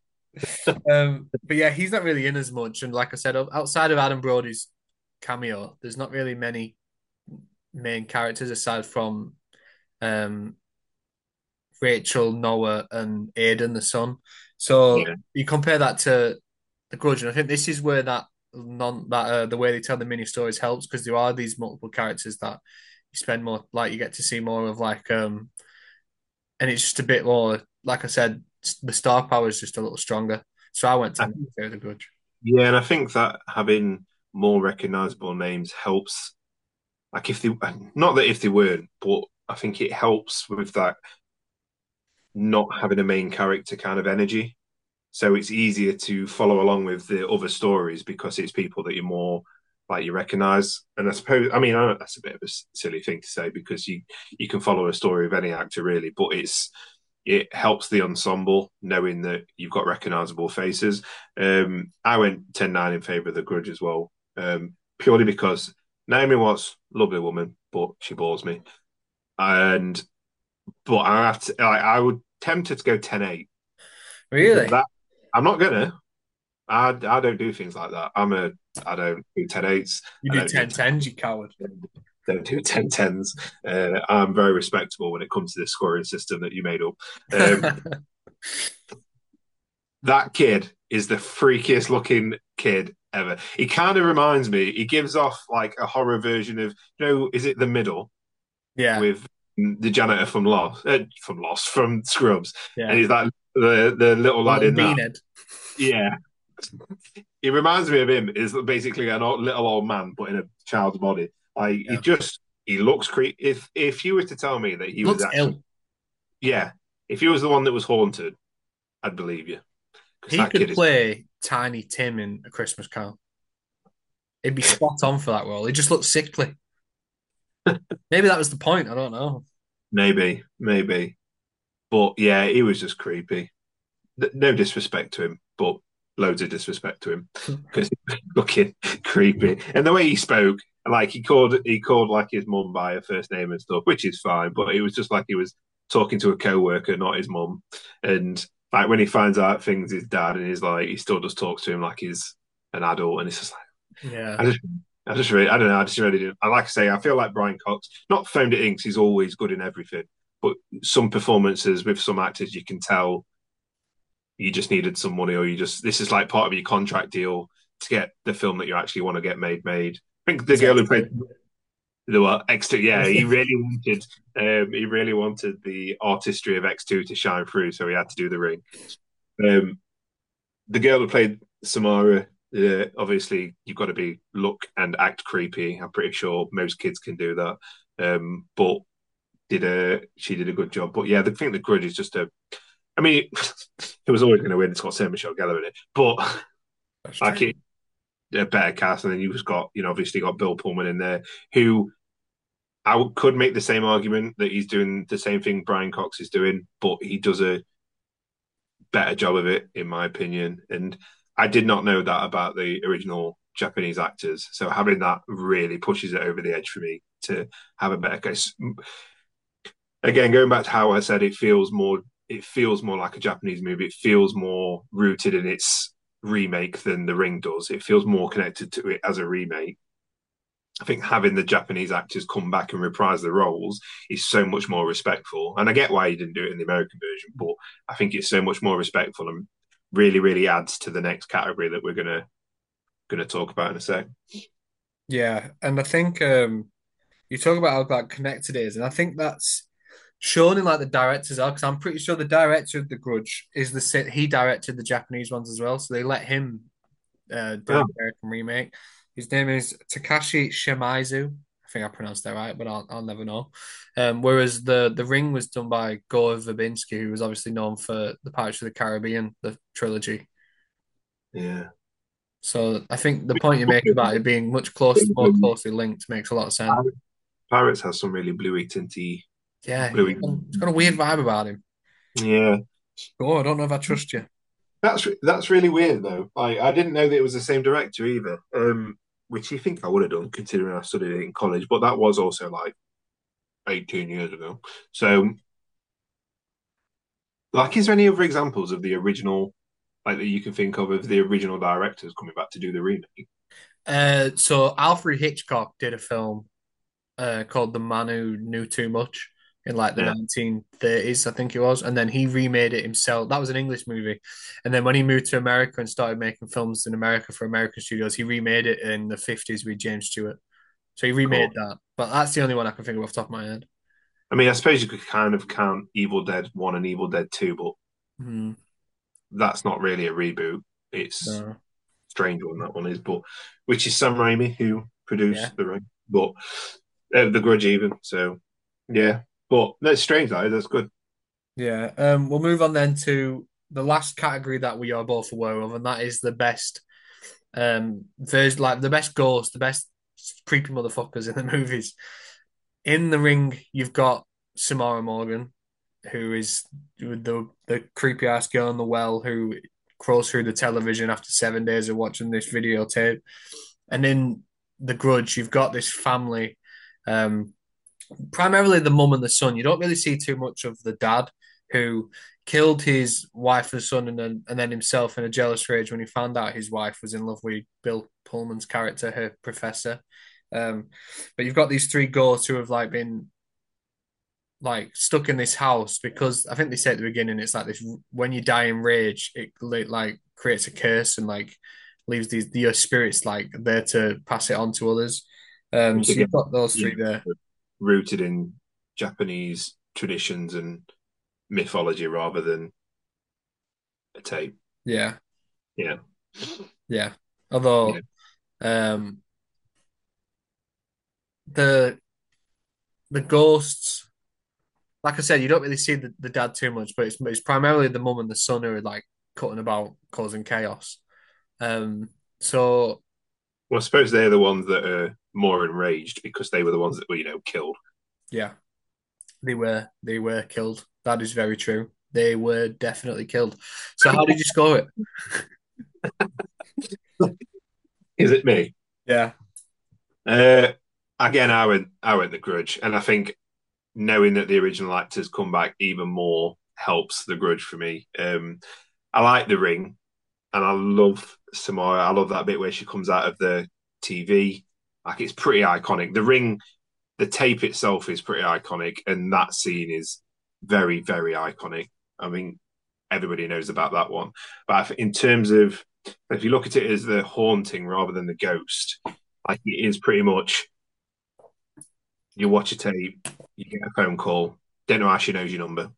But yeah, he's not really in as much. And like I said, outside of Adam Brody's cameo, there's not really many main characters aside from um, Rachel, Noah, and Aiden, the son. So Yeah, you compare that to The Grudge, and I think this is where that the way they tell the mini stories helps because there are these multiple characters that you spend more like you get to see more of and it's just a bit more like I said the star power is just a little stronger. So I went I 10 for the Grudge. Yeah, and I think that having more recognizable names helps. Like if they, not that if they weren't, but I think it helps with that not having a main character kind of energy. So it's easier to follow along with the other stories because it's people that you're more like you recognize. And I suppose, I mean, I know that's a bit of a silly thing to say because you can follow a story of any actor really, but it helps the ensemble knowing that you've got recognizable faces. I went 10-9 in favor of the Grudge as well, purely because Naomi Watts, lovely woman, but she bores me. And but I have to, I would tempted to go 10-8 because Really? that I'm not gonna. I don't do things like that. I don't do 10-8s. You I do don't do 10-10s, you coward. don't do 10-10s. I'm very respectable when it comes to this scoring system that you made up. Um, that kid is the freakiest looking kid ever. He kind of reminds me. He gives off like a horror version of is it the middle Yeah, with the janitor from Scrubs, and yeah. he's like the little A lad little in that. beanhead. Yeah, he reminds me of him. Is basically little old man, but in a child's body. Like Yeah. he looks creepy. If you were to tell me that he was Looks actually, ill. yeah, if he was the one that was haunted, I'd believe you because He that could kid is. play Tiny Tim in A Christmas Carol. He'd be spot on for that role. He just looks sickly. Maybe that was the point. I don't know. Maybe, but yeah, he was just creepy. No disrespect to him, but loads of disrespect to him because he was looking creepy. And the way he spoke, like he called like his mum by her first name and stuff, which is fine. But it was just like he was talking to a co-worker, not his mum. And like when he finds out things his dad, and he's like he still just talks to him like he's an adult, and it's just like Yeah. I just. I just really, I don't know. I just really do. I like to say, I feel like Brian Cox, not foamed at inks, he's always good in everything. But some performances with some actors, you can tell you just needed some money, or this is like part of your contract deal to get the film that you actually want to get made. I think the He's girl who played X2. the extra, yeah, he really wanted the artistry of X2 to shine through, so he had to do the ring. Um, the girl who played Samara, obviously you've got to be look and act creepy. I'm pretty sure most kids can do that, but she did a good job. But yeah, I think the Grudge is just a I mean, it was always going to win. It's got Sarah Michelle Gellar in it, but That's like true. a better cast. And then you've just got, obviously got Bill Pullman in there, who could make the same argument that he's doing the same thing Brian Cox is doing, but he does a better job of it, in my opinion. And I did not know that about the original Japanese actors, so having that really pushes it over the edge for me to have a better case. Again, going back to how I said it feels more like a Japanese movie. It feels more rooted in its remake than The Ring does. It feels more connected to it as a remake. I think having the Japanese actors come back and reprise the roles is so much more respectful. And I get why you didn't do it in the American version, but I think it's so much more respectful and really, really adds to the next category that we're gonna talk about in a sec. Yeah, and I think you talk about how like connected it is, and I think that's shown in like the directors are because I'm pretty sure the director of The Grudge is he directed the Japanese ones as well, so they let him do Oh, the American remake. His name is Takashi Shimizu. I think I pronounced that right, but I'll never know. Whereas the Ring was done by Gore Verbinski, who was obviously known for the Pirates of the Caribbean, the trilogy. yeah. So I think the point you make about it being more closely linked makes a lot of sense. Pirates has some really Yeah, bluey. it's got a weird vibe about him. Yeah, Oh, I don't know if I trust you. that's really weird though. I didn't know that it was the same director either. Which you think I would have done considering I studied it in college, but that was also like 18 years ago. So, like, is there any other examples of the original, like that you can think of the original directors coming back to do the remake? So Alfred Hitchcock did a film called The Man Who Knew Too Much in like the Yeah. 1930s, I think it was, and then he remade it himself. That was an English movie, and then when he moved to America and started making films in America for American studios, he remade it in the 50s with James Stewart. So he remade Cool. that, but that's the only one I can think of off the top of my head. I mean, I suppose you could kind of count Evil Dead 1 and Evil Dead 2, but Hmm. that's not really a reboot. It's No. strange one that one is, but which is Sam Raimi who Yeah. produced The Ring, but The Grudge even. So yeah, but that's strange though. That's good. Yeah. We'll move on then to the last category that we are both aware of, and that is the best there's like the best ghosts, the best creepy motherfuckers in the movies. In the Ring, you've got Samara Morgan, who is the creepy ass girl in the well who crawls through the television after 7 days of watching this videotape. And in The Grudge, you've got this family, um, primarily the mum and the son. You don't really see too much of the dad who killed his wife and son and then himself in a jealous rage when he found out his wife was in love with Bill Pullman's character, her professor. Um, but you've got these three ghosts who have like been like stuck in this house because I think they say at the beginning it's like this when you die in rage, it like creates a curse and like leaves these your spirits like there to pass it on to others. Which So again, you've got those you three there. know, rooted in Japanese traditions and mythology rather than a tape. Yeah, Yeah, yeah. yeah. Although um the the ghosts, like I said, you don't really see the dad too much, but it's primarily the mum and the son who are like cutting about causing chaos. Um so Well, I suppose they're the ones that are more enraged because they were the ones that were, killed. yeah, they were killed. That is very true. They were definitely killed. So how did you score it? Is it me? Yeah. Uh, Again, I went The Grudge, and I think knowing that the original actors come back even more helps The Grudge for me. I like The Ring, and I love Samara. I love that bit where she comes out of the TV. Like it's pretty iconic. The Ring, the tape itself is pretty iconic, and that scene is very, very iconic. I mean, everybody knows about that one. But in terms of if you look at it as the haunting rather than the ghost, like it is pretty much you watch a tape, you get a phone call, don't know how she knows your number,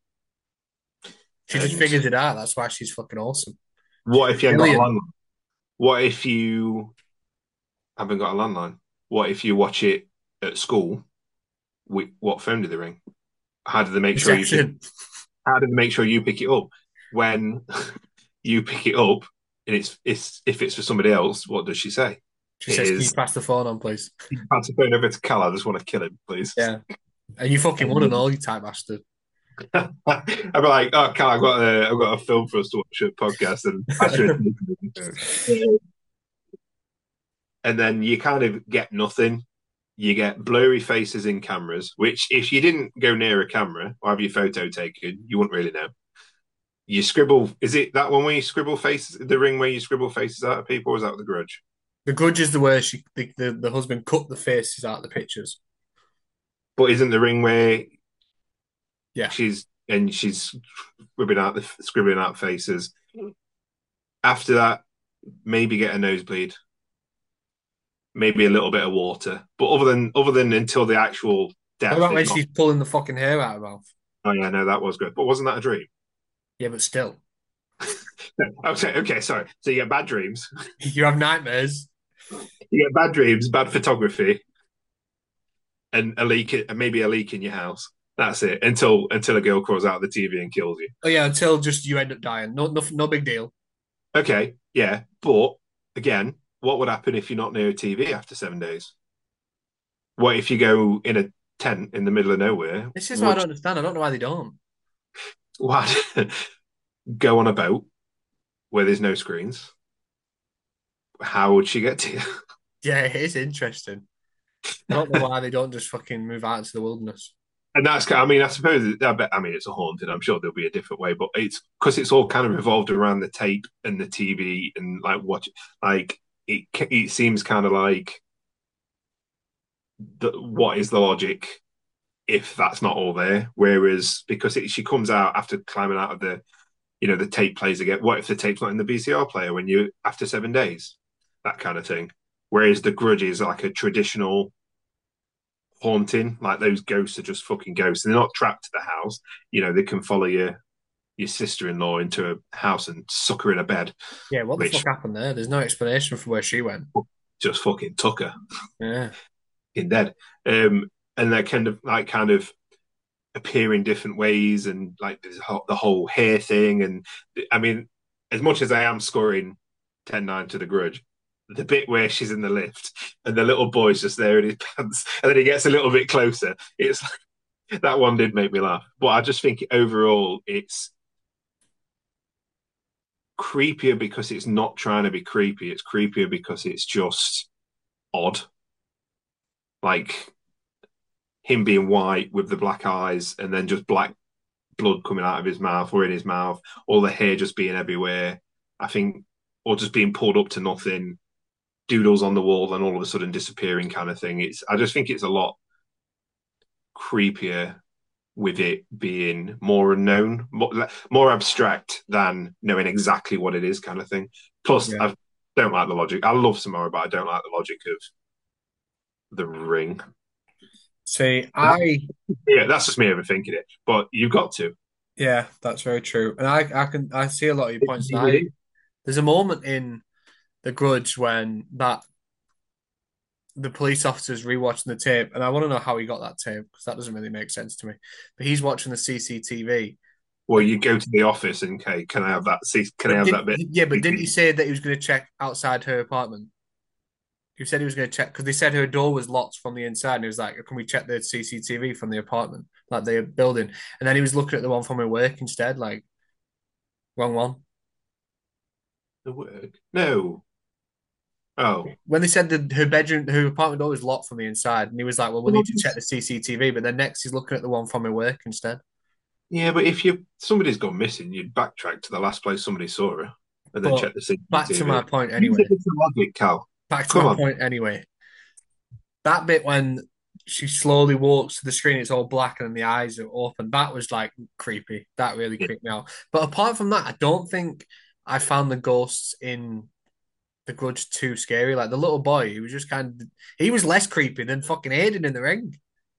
She just and figures it out. That's why she's fucking awesome. what She's if you ain't got a brilliant. landline? What if you haven't got a landline? What if you watch it at school? What phone do they ring? How do they make sure you pick? Reception. How do they make sure you pick it up when you pick it up? And it's if it's for somebody else, what does she say? She It says, "Can you is. pass the phone on, please?" Pass the phone over to Cal. I just want to kill him, please. Yeah. And you fucking wouldn't know, you type bastard. I'd be like, "Oh, Cal, I've got a film for us to watch a podcast and pass you a and then you kind of get nothing. You get blurry faces in cameras, which if you didn't go near a camera or have your photo taken, you wouldn't really know. You scribble. Is it that one where you scribble faces? The Ring where you scribble faces out of people, or is that The Grudge? The Grudge is the way the husband cut the faces out of the pictures. But isn't The Ring where Yeah. she's scribbling out faces? After that, maybe get a nosebleed, maybe a little bit of water. But other than until the actual What death about is when not. she's pulling the fucking hair out of her mouth? Oh yeah, no, that was good. But wasn't that a dream? Yeah, but still. Okay, okay, sorry. So you get bad dreams. You have nightmares. You get bad dreams, bad photography, and a leak, and maybe a leak in your house. That's it. Until a girl crawls out of the TV and kills you. Oh yeah, until just you end up dying. No big deal. Okay, yeah, but again, what would happen if you're not near a TV after 7 days? What if you go in a tent in the middle of nowhere? This is what I Would don't understand. I don't know why they don't. what go on a boat where there's no screens? How would she get to you? Yeah, it is interesting. I don't know why they don't just fucking move out into the wilderness. And I mean, I suppose, I mean, it's a haunted. I'm sure there'll be a different way, but it's because it's all kind of revolved around the tape and the TV and like like it seems kind of like what is the logic if that's not all there. Whereas because she comes out after climbing out of the tape plays again. What if the tape's not in the VCR player when you after 7 days? That kind of thing. Whereas the Grudge is like a traditional haunting, like those ghosts are just fucking ghosts, and they're not trapped to the house. They can follow your sister-in-law into a house and suck her in a bed, Yeah, what the which fuck happened there? There's no explanation for where she went. just fucking took her Yeah. in dead. And they're kind of appear in different ways, and like the whole hair thing. And I mean, as much as I am scoring 10-9 to the Grudge, the bit where she's in the lift and the little boy's just there in his pants, and then he gets a little bit closer, it's like that one did make me laugh. But I just think overall it's creepier because it's not trying to be creepy. It's creepier because it's just odd. Like him being white with the black eyes and then just black blood coming out of his mouth or in his mouth, all the hair just being everywhere. I think, or just being pulled up to nothing, doodles on the wall, and all of a sudden disappearing, kind of thing. I just think it's a lot creepier with it being more unknown, more abstract than knowing exactly what it is, kind of thing. Plus, Yeah. I don't like the logic. I love Samara, but I don't like the logic of the ring. See, Yeah, that's just me overthinking it. But you've got to. yeah, that's very true. And I see a lot of your It's points. And DVD. there's a moment in The Grudge when the police officer's rewatching the tape, and I want to know how he got that tape because that doesn't really make sense to me. But he's watching the CCTV. Well, you go to the office and okay, can I have that? See, can I But have that didn't bit? yeah, but didn't he say that he was going to check outside her apartment? He said he was going to check because they said her door was locked from the inside, and he was like, "Can we check the CCTV from the apartment, like the building?" And then he was looking at the one from her work instead, like wrong one. The work? No. Oh, When they said that her apartment door was locked from the inside, and he was like, "Well, we need to check the CCTV." But then next, he's looking at the one from her work instead. yeah, but if somebody's gone missing, you'd backtrack to the last place somebody saw her and then But check the back to my CCTV. point You said anyway. it's a logic, Cal. Back to Come my on. point anyway. That bit when she slowly walks to the screen, it's all black and then the eyes are open. That was like creepy. That really Yeah. creeped me out. But apart from that, I don't think I found the ghosts in The Grudge too scary. Like the little boy, he was just he was less creepy than fucking Aiden in the ring.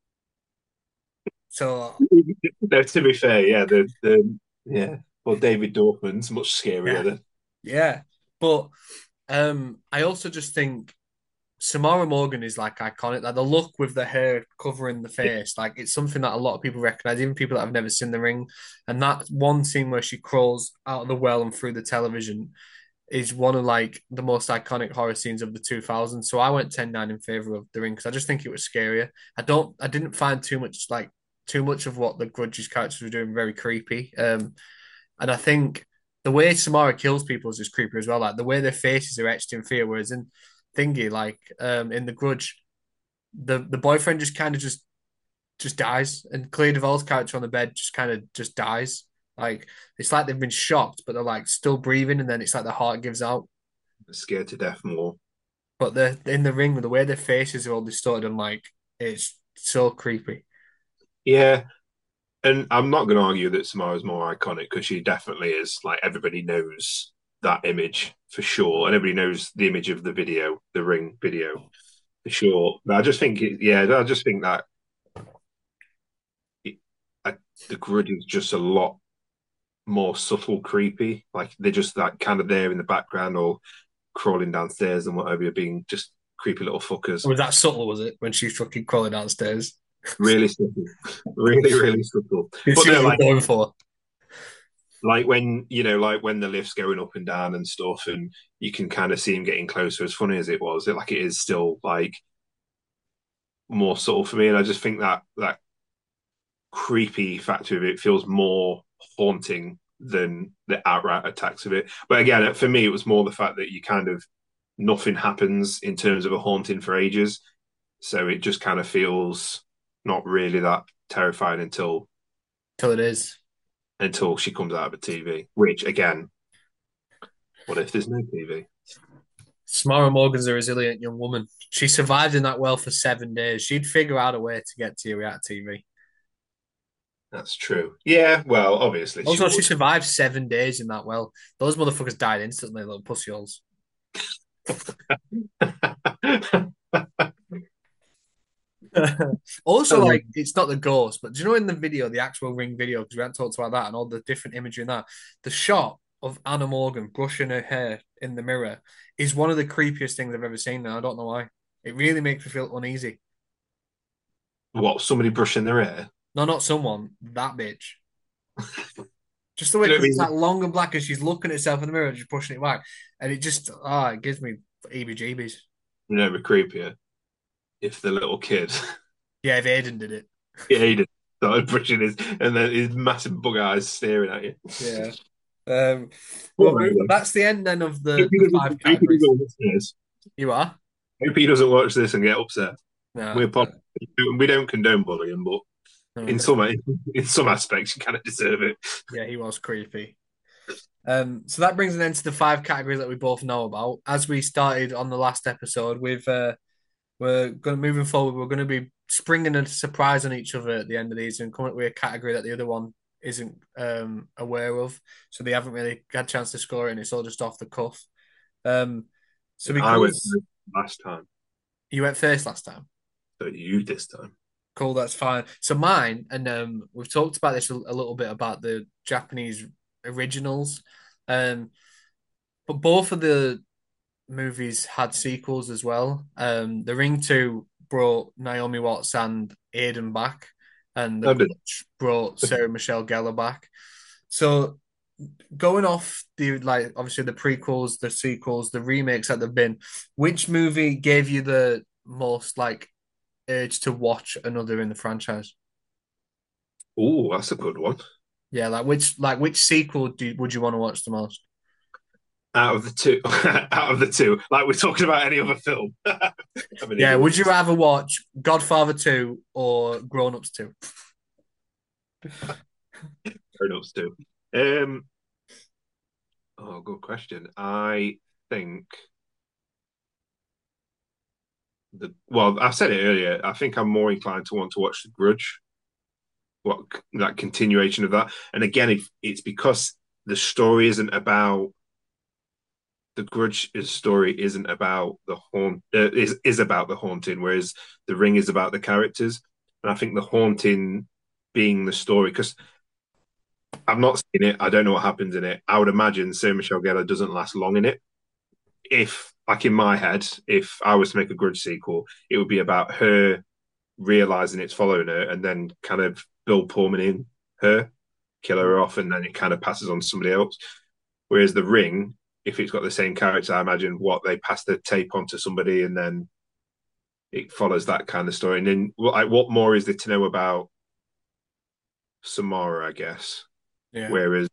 So No, to be fair, yeah, yeah. Well, David Dorfman's much scarier yeah, than yeah. But I also just think Samara Morgan is like iconic. Like the look with the hair covering the face, like it's something that a lot of people recognize, even people that have never seen the ring. And that one scene where she crawls out of the well and through the television is one of like the most iconic horror scenes of the 2000s. So I went 10-9 in favor of the ring because I just think it was scarier. I didn't find too much of what the Grudge's characters were doing very creepy. And I think the way Samara kills people is just creepy as well. Like the way their faces are etched in fear, whereas in Thingy, like in The Grudge, the boyfriend just kind of just dies, and Clea Duvall's character on the bed just kind of just dies. Like it's like they've been shocked, but they're like still breathing, and then it's like their heart gives out. scared to death more. But they're in the ring, the way their faces are all distorted, and like it's so creepy. Yeah, and I'm not going to argue that Samara's more iconic because she definitely is. Like everybody knows that image for sure, and everybody knows the image of the video, the Ring video for sure. But I just think, I just think that it, I, the Grudge is just a lot more subtle, creepy. Like they're just like kind of there in the background or crawling downstairs and whatever, being just creepy little fuckers. Was that subtle? Was it when she's fucking crawling downstairs? Really subtle, really, really subtle. You But see they're what we're going for. like when like when the lift's going up and down and stuff, and you can kind of see him getting closer. As funny as it was, it is still like more subtle for me, and I just think that creepy factor of it feels more haunting than the outright attacks of it. But again, for me, it was more the fact that you kind of nothing happens in terms of a haunting for ages, so it just kind of feels not really that terrifying Till it is. until she comes out of a TV. Which again, what if there's no TV? Samara Morgan's a resilient young woman. She survived in that well for 7 days. She'd figure out a way to get to your React TV. That's true. Yeah, well, obviously she Also, she would. survived 7 days in that well. Those motherfuckers died instantly, little pussy holes. Also, Oh, like, it's not the ghost, but do you know in the video, the actual ring video, because we haven't talked about that and all the different imagery in that, the shot of Anna Morgan brushing her hair in the mirror is one of the creepiest things I've ever seen now. I don't know why. It really makes me feel uneasy. what? Somebody brushing their hair? No, not someone, that bitch. Just the way, Do you know because what I it's like mean? long and black and she's looking at herself in the mirror and just pushing it back. And it just, it gives me EBGBs. You know, it'd be creepier if the little kid, Yeah, if Aiden did it. Aiden, started brushing his, and then his massive bug eyes staring at you. Yeah. Um, All well, right, then. that's the end then of Hope the five he categories. doesn't watch this. You are? Hope he doesn't watch this and get upset. No, We're we don't condone bullying, but no, in some in some aspects, you kind of deserve it. yeah, he was creepy. So that brings an end to the five categories that we both know about. As we started on the last episode, we're going to moving forward. We're going to be springing a surprise on each other at the end of these and coming up with a category that the other one isn't aware of, so they haven't really had a chance to score it, and it's all just off the cuff. Um, so I went because last time, you went first last time. so you this time. Cool, that's fine. So mine, and we've talked about this a little bit about the Japanese originals, um, but both of the movies had sequels as well. The Ring 2 brought Naomi Watts and Aiden back, and The I did. Grudge brought Sarah Michelle Gellar back. So going off the like obviously the prequels, the sequels, the remakes that they've been, which movie gave you the most like urge to watch another in the franchise? Oh, that's a good one. Yeah, like which sequel would you want to watch the most? Out of the two, out of the two, like we're talking about any other film. I'm an Yeah, idiot. would you rather watch Godfather 2 or Grown Ups 2? Grown ups too. Um, oh, good question. I think I said it earlier. I think I'm more inclined to want to watch The Grudge, what that continuation of that. And again, if it's because the story isn't about the Grudge's story isn't about the is about the haunting, whereas the Ring is about the characters. And I think the haunting being the story, because I've not seen it, I don't know what happens in it. I would imagine Sarah Michelle Gellar doesn't last long in it. If, like in my head, if I was to make a Grudge sequel, it would be about her realizing it's following her, and then kind of Bill Pullman in her, kill her off, and then it kind of passes on to somebody else. Whereas the Ring, if it's got the same character, I imagine what they pass the tape on to somebody, and then it follows that kind of story. And then, like, what more is there to know about Samara? I guess. Yeah. Whereas,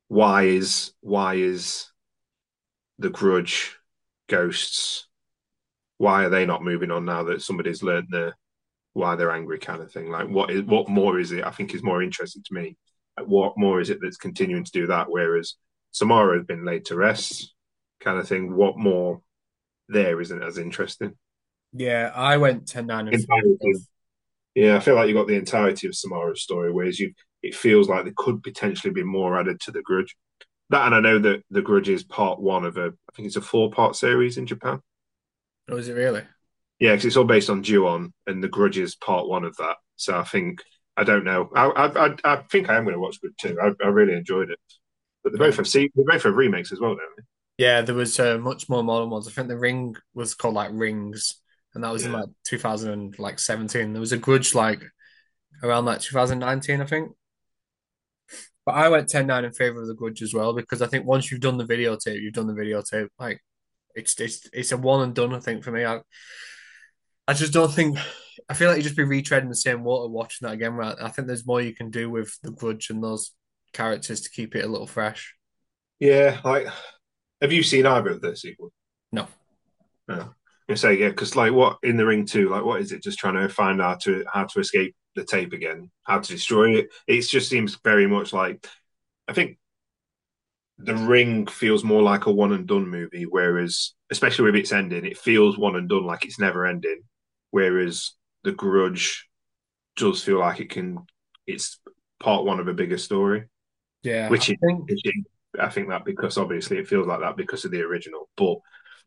why is the Grudge ghosts? Why are they not moving on now that somebody's learned why they're angry kind of thing? Like, what more is it? I think is more interesting to me. Like, what more is it that's continuing to do that? Whereas Samara has been laid to rest, kind of thing. What more there isn't as interesting? Yeah, I went 10-9 in favor of. Entirety. Yeah, I feel like you got the entirety of Samara's story, whereas it feels like there could potentially be more added to the Grudge. That, and I know that the Grudge is part one of I think it's a four-part series in Japan. Oh, is it really? Yeah, because it's all based on Ju-on, and the Grudge is part one of that. So I think I don't know. I think I am going to watch Grudge too. I really enjoyed it, but Yeah. they both have remakes as well, don't Yeah, there was much more modern ones. I think the Ring was called like Rings, and that was they? in Yeah. like 2017. There was a Grudge like around like 2019, I think. But I went 10-9 in favor of the Grudge as well because I think once you've done the videotape, you've done the videotape. Like it's a one and done. I think for me, I just don't think. I feel like you just be retreading the same water watching that again. Right? I think there's more you can do with the Grudge and those characters to keep it a little fresh. Yeah, like, have you seen either of the sequels? No. No. You say yeah, because like what in the Ring too, like what is it? Just trying to find out how to escape the tape again, how to destroy it. It just seems very much like I think the Ring feels more like a one and done movie, whereas especially with its ending, it feels one and done, like it's never ending. Whereas the Grudge does feel like it's part one of a bigger story, Yeah, I which is, think which is- I think that because obviously it feels like that because of the original. But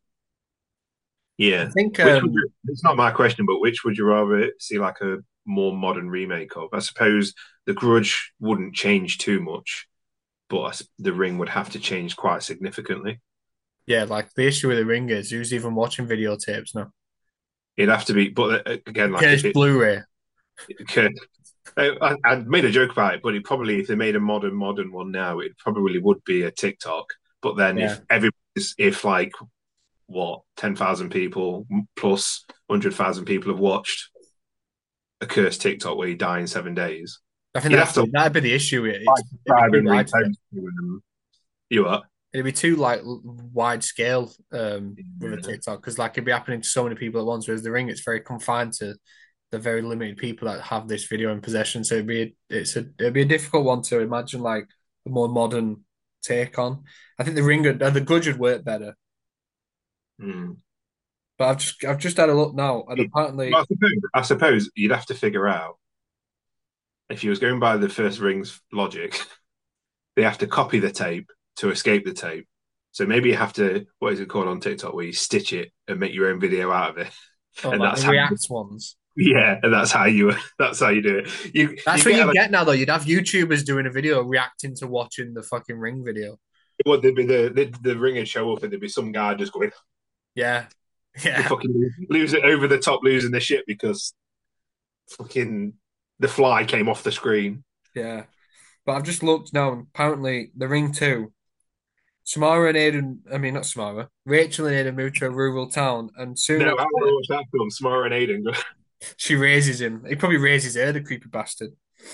I yeah, think which would you, it's not my question, but which would you rather see like a more modern remake of? I suppose The Grudge wouldn't change too much, but The Ring would have to change quite significantly. yeah, like the issue with the Ring is who's even watching videotapes now? It'd have to be, but again, like if Cursed it Blu-ray. could, I made a joke about it, but it probably if they made a modern one now, it probably would be a TikTok. But then Yeah. if like what 10,000 people plus 100,000 people have watched a cursed TikTok where you die in 7 days, I think you'd have to that'd be the issue. It'd be subscribe too and widespread. repost them. You are. It'd be too like wide scale with a Yeah. TikTok because like it'd be happening to so many people at once. Whereas the Ring, it's very confined to the very limited people that have this video in possession. So it'd be a difficult one to imagine like a more modern take on. I think the Ring, the Grudge would work better. Mm. But I've just had a look now, and Well, apparently, I suppose you'd have to figure out if you was going by the first Rings logic, they have to copy the tape to escape the tape. So maybe you have to, what is it called on TikTok, where you stitch it and make your own video out of it, oh, and like the that's how, React ones. yeah, and that's how you do it. You That's what get you'd like get now, though. You'd have YouTubers doing a video reacting to watching the fucking Ring video. what there'd be the ring would show up, and there'd be some guy just going Yeah, the yeah, fucking lose it over the top, losing the shit because fucking the fly came off the screen. yeah. But I've just looked now, and apparently, the Ring 2, Samara and Aiden, I mean, not Samara, Rachel and Aiden moved to a rural town, and No, soon I want after, to watch that film, Samara and Aiden. she raises him. He probably raises her, the creepy bastard.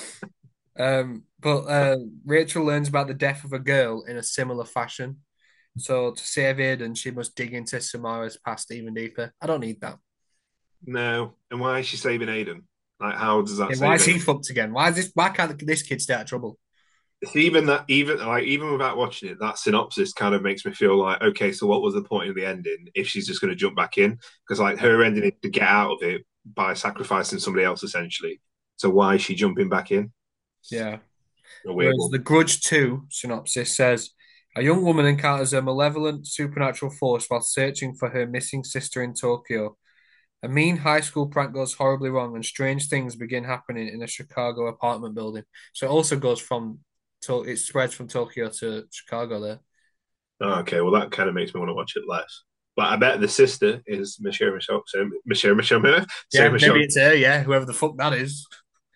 But Rachel learns about the death of a girl in a similar fashion. So to save Aiden, she must dig into Samara's past even deeper. I don't need that. No, and why is she saving Aiden? Like, how does that Yeah, why save is he Aiden? fucked again? Why is this? Why can't this kid stay out of trouble? It's even that, even without watching it, that synopsis kind of makes me feel like, okay, so what was the point of the ending if she's just going to jump back in? Because like her ending is to get out of it by sacrificing somebody else essentially. So why is she jumping back in? Yeah. A weird Whereas one. the Grudge 2 synopsis says a young woman encounters a malevolent supernatural force while searching for her missing sister in Tokyo. A mean high school prank goes horribly wrong, and strange things begin happening in a Chicago apartment building. So it also goes from it spreads from Tokyo to Chicago there. Oh, okay, well that kind of makes me want to watch it less. But I bet the sister is Michelle, Sarah Yeah, Michelle. maybe it's her. Yeah, whoever the fuck that is.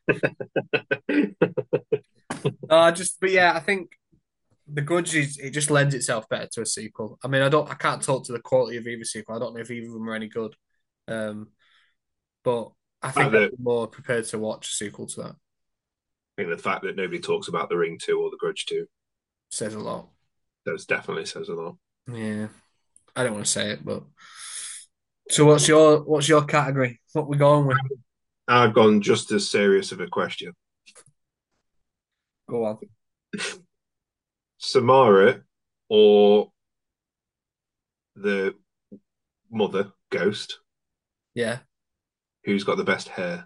But yeah, I think the Grudge is it just lends itself better to a sequel. I mean, I can't talk to the quality of either sequel. I don't know if either of them are any good. Um, but I fact think I'd that be more prepared to watch a sequel to that. I think the fact that nobody talks about The Ring 2 or The Grudge 2, Says a lot. that definitely says a lot. Yeah, I don't want to say it, but so what's your category? What we going with? I've gone just as serious of a question. Go on. Samara or the mother ghost, Yeah. who's got the best hair?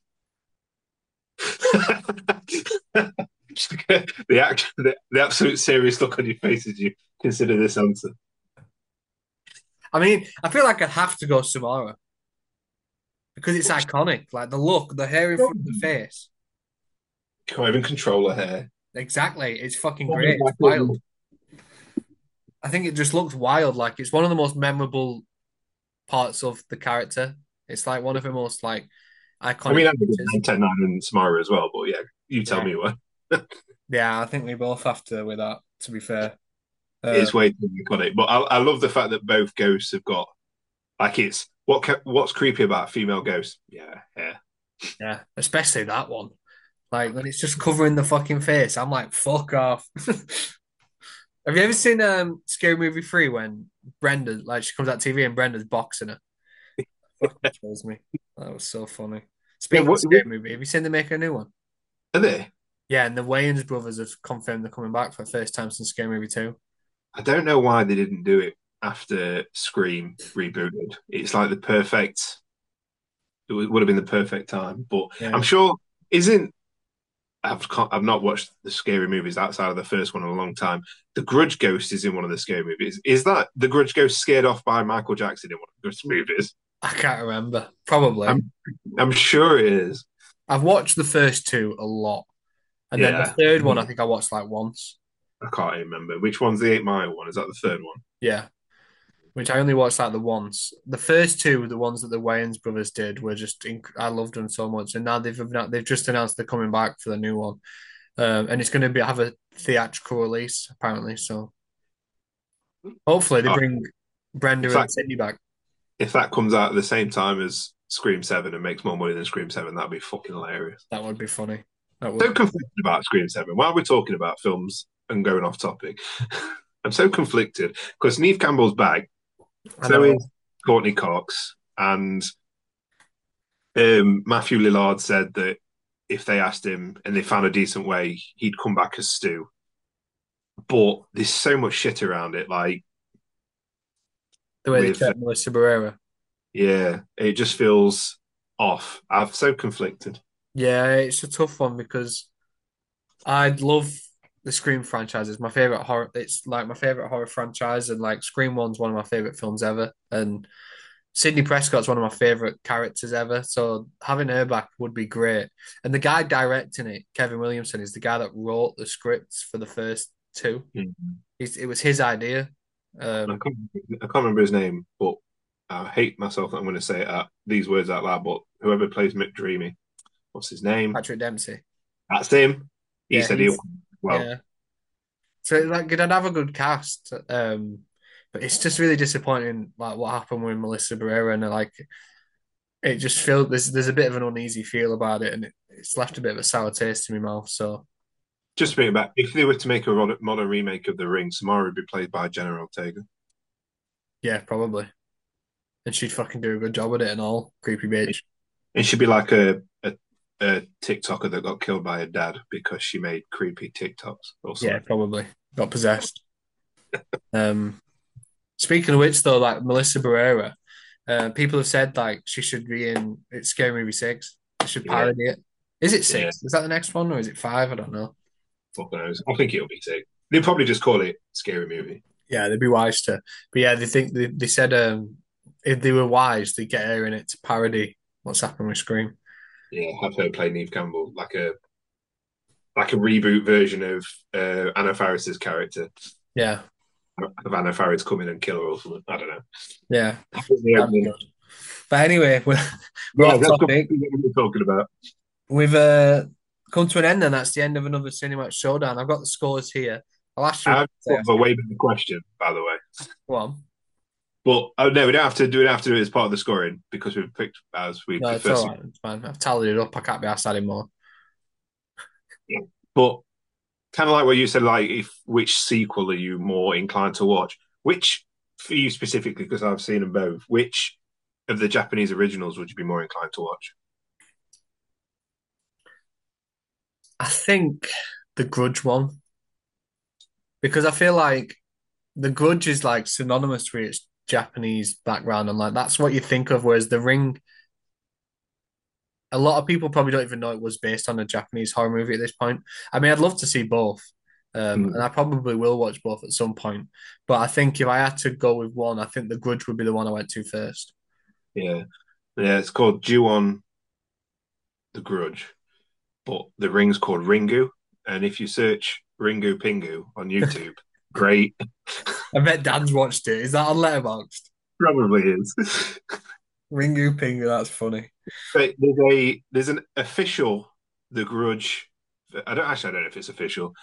The absolute serious look on your face as you consider this answer. I mean, I feel like I'd have to go Samara because it's iconic. Like the look, the hair in front of the face. Can't even control her hair. Exactly. It's fucking great. It's wild. I think it just looks wild. Like it's one of the most memorable parts of the character. It's like one of the most like I iconic mean, I'm a features. 10 9 and Samara as well, but yeah, you tell Yeah. me what. Yeah, I think we both have to with that, to be fair. Uh, It's way too iconic. But I love the fact that both ghosts have got like it's what's creepy about female ghosts? Yeah, hair. yeah, especially that one. Like when it's just covering the fucking face, I'm like, fuck off. Have you ever seen Scary Movie 3 when Brenda, like she comes out TV and Brenda's boxing her? Fucking kills me. That was so funny. Yeah, Speaking of Scary Movie, have you seen them make a new one? are they? Yeah, and the Wayans brothers have confirmed they're coming back for the first time since Scary Movie 2. I don't know why they didn't do it after Scream rebooted. It's like the perfect. Would have been the perfect time, but I'm Yeah. sure isn't. I've not watched the scary movies outside of the first one in a long time. The Grudge Ghost is in one of the scary movies. Is that the Grudge Ghost scared off by Michael Jackson in one of those movies? I can't remember. Probably. I'm sure it is. I've watched the first two a lot, and then the Yeah, third one I think I watched like once. I can't remember which one's the 8 Mile one. Is that the third one? Yeah, which I only watched like the once. The first two, the ones that the Wayans brothers did, were I loved them so much, and now they've just announced they're coming back for the new one, and it's going to be have a theatrical release apparently. So hopefully they Oh, bring if Brenda that and Sydney back. if that comes out at the same time as Scream 7 and makes more money than Scream 7, that'd be fucking hilarious. That would be funny. That So would. conflicted about Scream 7. While we're talking about films and going off topic, I'm so conflicted because Neve Campbell's back, I so know. is Courtney Cox, and Matthew Lillard said that if they asked him and they found a decent way, he'd come back as Stu. But there's so much shit around it, like The way they with treat Melissa Barrera. yeah, it just feels off. I'm so conflicted. Yeah, it's a tough one because I'd love the Scream franchise. It's my favorite horror. It's like my favorite horror franchise, and like Scream One's one of my favorite films ever. And Sidney Prescott's one of my favorite characters ever. So having her back would be great. And the guy directing it, Kevin Williamson, is the guy that wrote the scripts for the first two. Mm. It was his idea. I Um, can't, I can't remember his name, but I hate myself that I'm going to say these words out loud. But whoever plays McDreamy, what's his name? Patrick Dempsey. That's him. He Yeah, said he'll well. yeah. So like, I'd have a good cast. But it's just really disappointing, like what happened with Melissa Barrera, and like it just feels there's a bit of an uneasy feel about it, and it's left a bit of a sour taste in my mouth. So Just to bring it back, if they were to make a modern remake of The Ring, Samara would be played by Jenna Ortega. yeah, probably, and she'd fucking do a good job with it and all. Creepy bitch. It should be like a TikToker that got killed by her dad because she made creepy TikToks or Yeah, something. probably got possessed. Um, Speaking of which, though, like Melissa Barrera, people have said like she should be in it's Scary Movie 6. They should Yeah, parody it. Is it yeah. 6? Is that the next one or is it 5? I don't know. Fuck knows. I think it'll be sick. They'll probably just call it Scary Movie. Yeah, they'd be wise to. But yeah, they said if they were wise, they'd get her in it to parody what's happened with Scream. Yeah, have her play Neve Campbell like a reboot version of Anna Faris's character. Yeah, Have Anna Faris come in and kill her or something. I don't know. yeah, The that'd be opening. good. But anyway, we're Yeah, off that's what topic. we're talking about. We've come to an end, and that's the end of another Cinema Showdown. I've got the scores here. I'll ask you. I have sort of a way better question, by the way. Go on. But oh no, we don't have to do it as part of the scoring because we've picked as we No, the it's all first. right. It's fine. I've tallied it up. I can't be asked anymore. But kind of like what you said, like if which sequel are you more inclined to watch? Which for you specifically, because I've seen them both. Which of the Japanese originals would you be more inclined to watch? I think the Grudge one because I feel like the Grudge is like synonymous with its Japanese background and like that's what you think of. Whereas the Ring, a lot of people probably don't even know it was based on a Japanese horror movie at this point. I mean, I'd love to see both, and Mm, I probably will watch both at some point. But I think if I had to go with one, I think the Grudge would be the one I went to first. yeah, yeah. It's called Ju-on the Grudge, but the ring's called Ringu. And if you search Ringu Pingu on YouTube, great, I bet Dan's watched it. Is that on Letterboxd? probably is. Ringu Pingu, that's funny. But there's an official The Grudge. I don't know if it's official.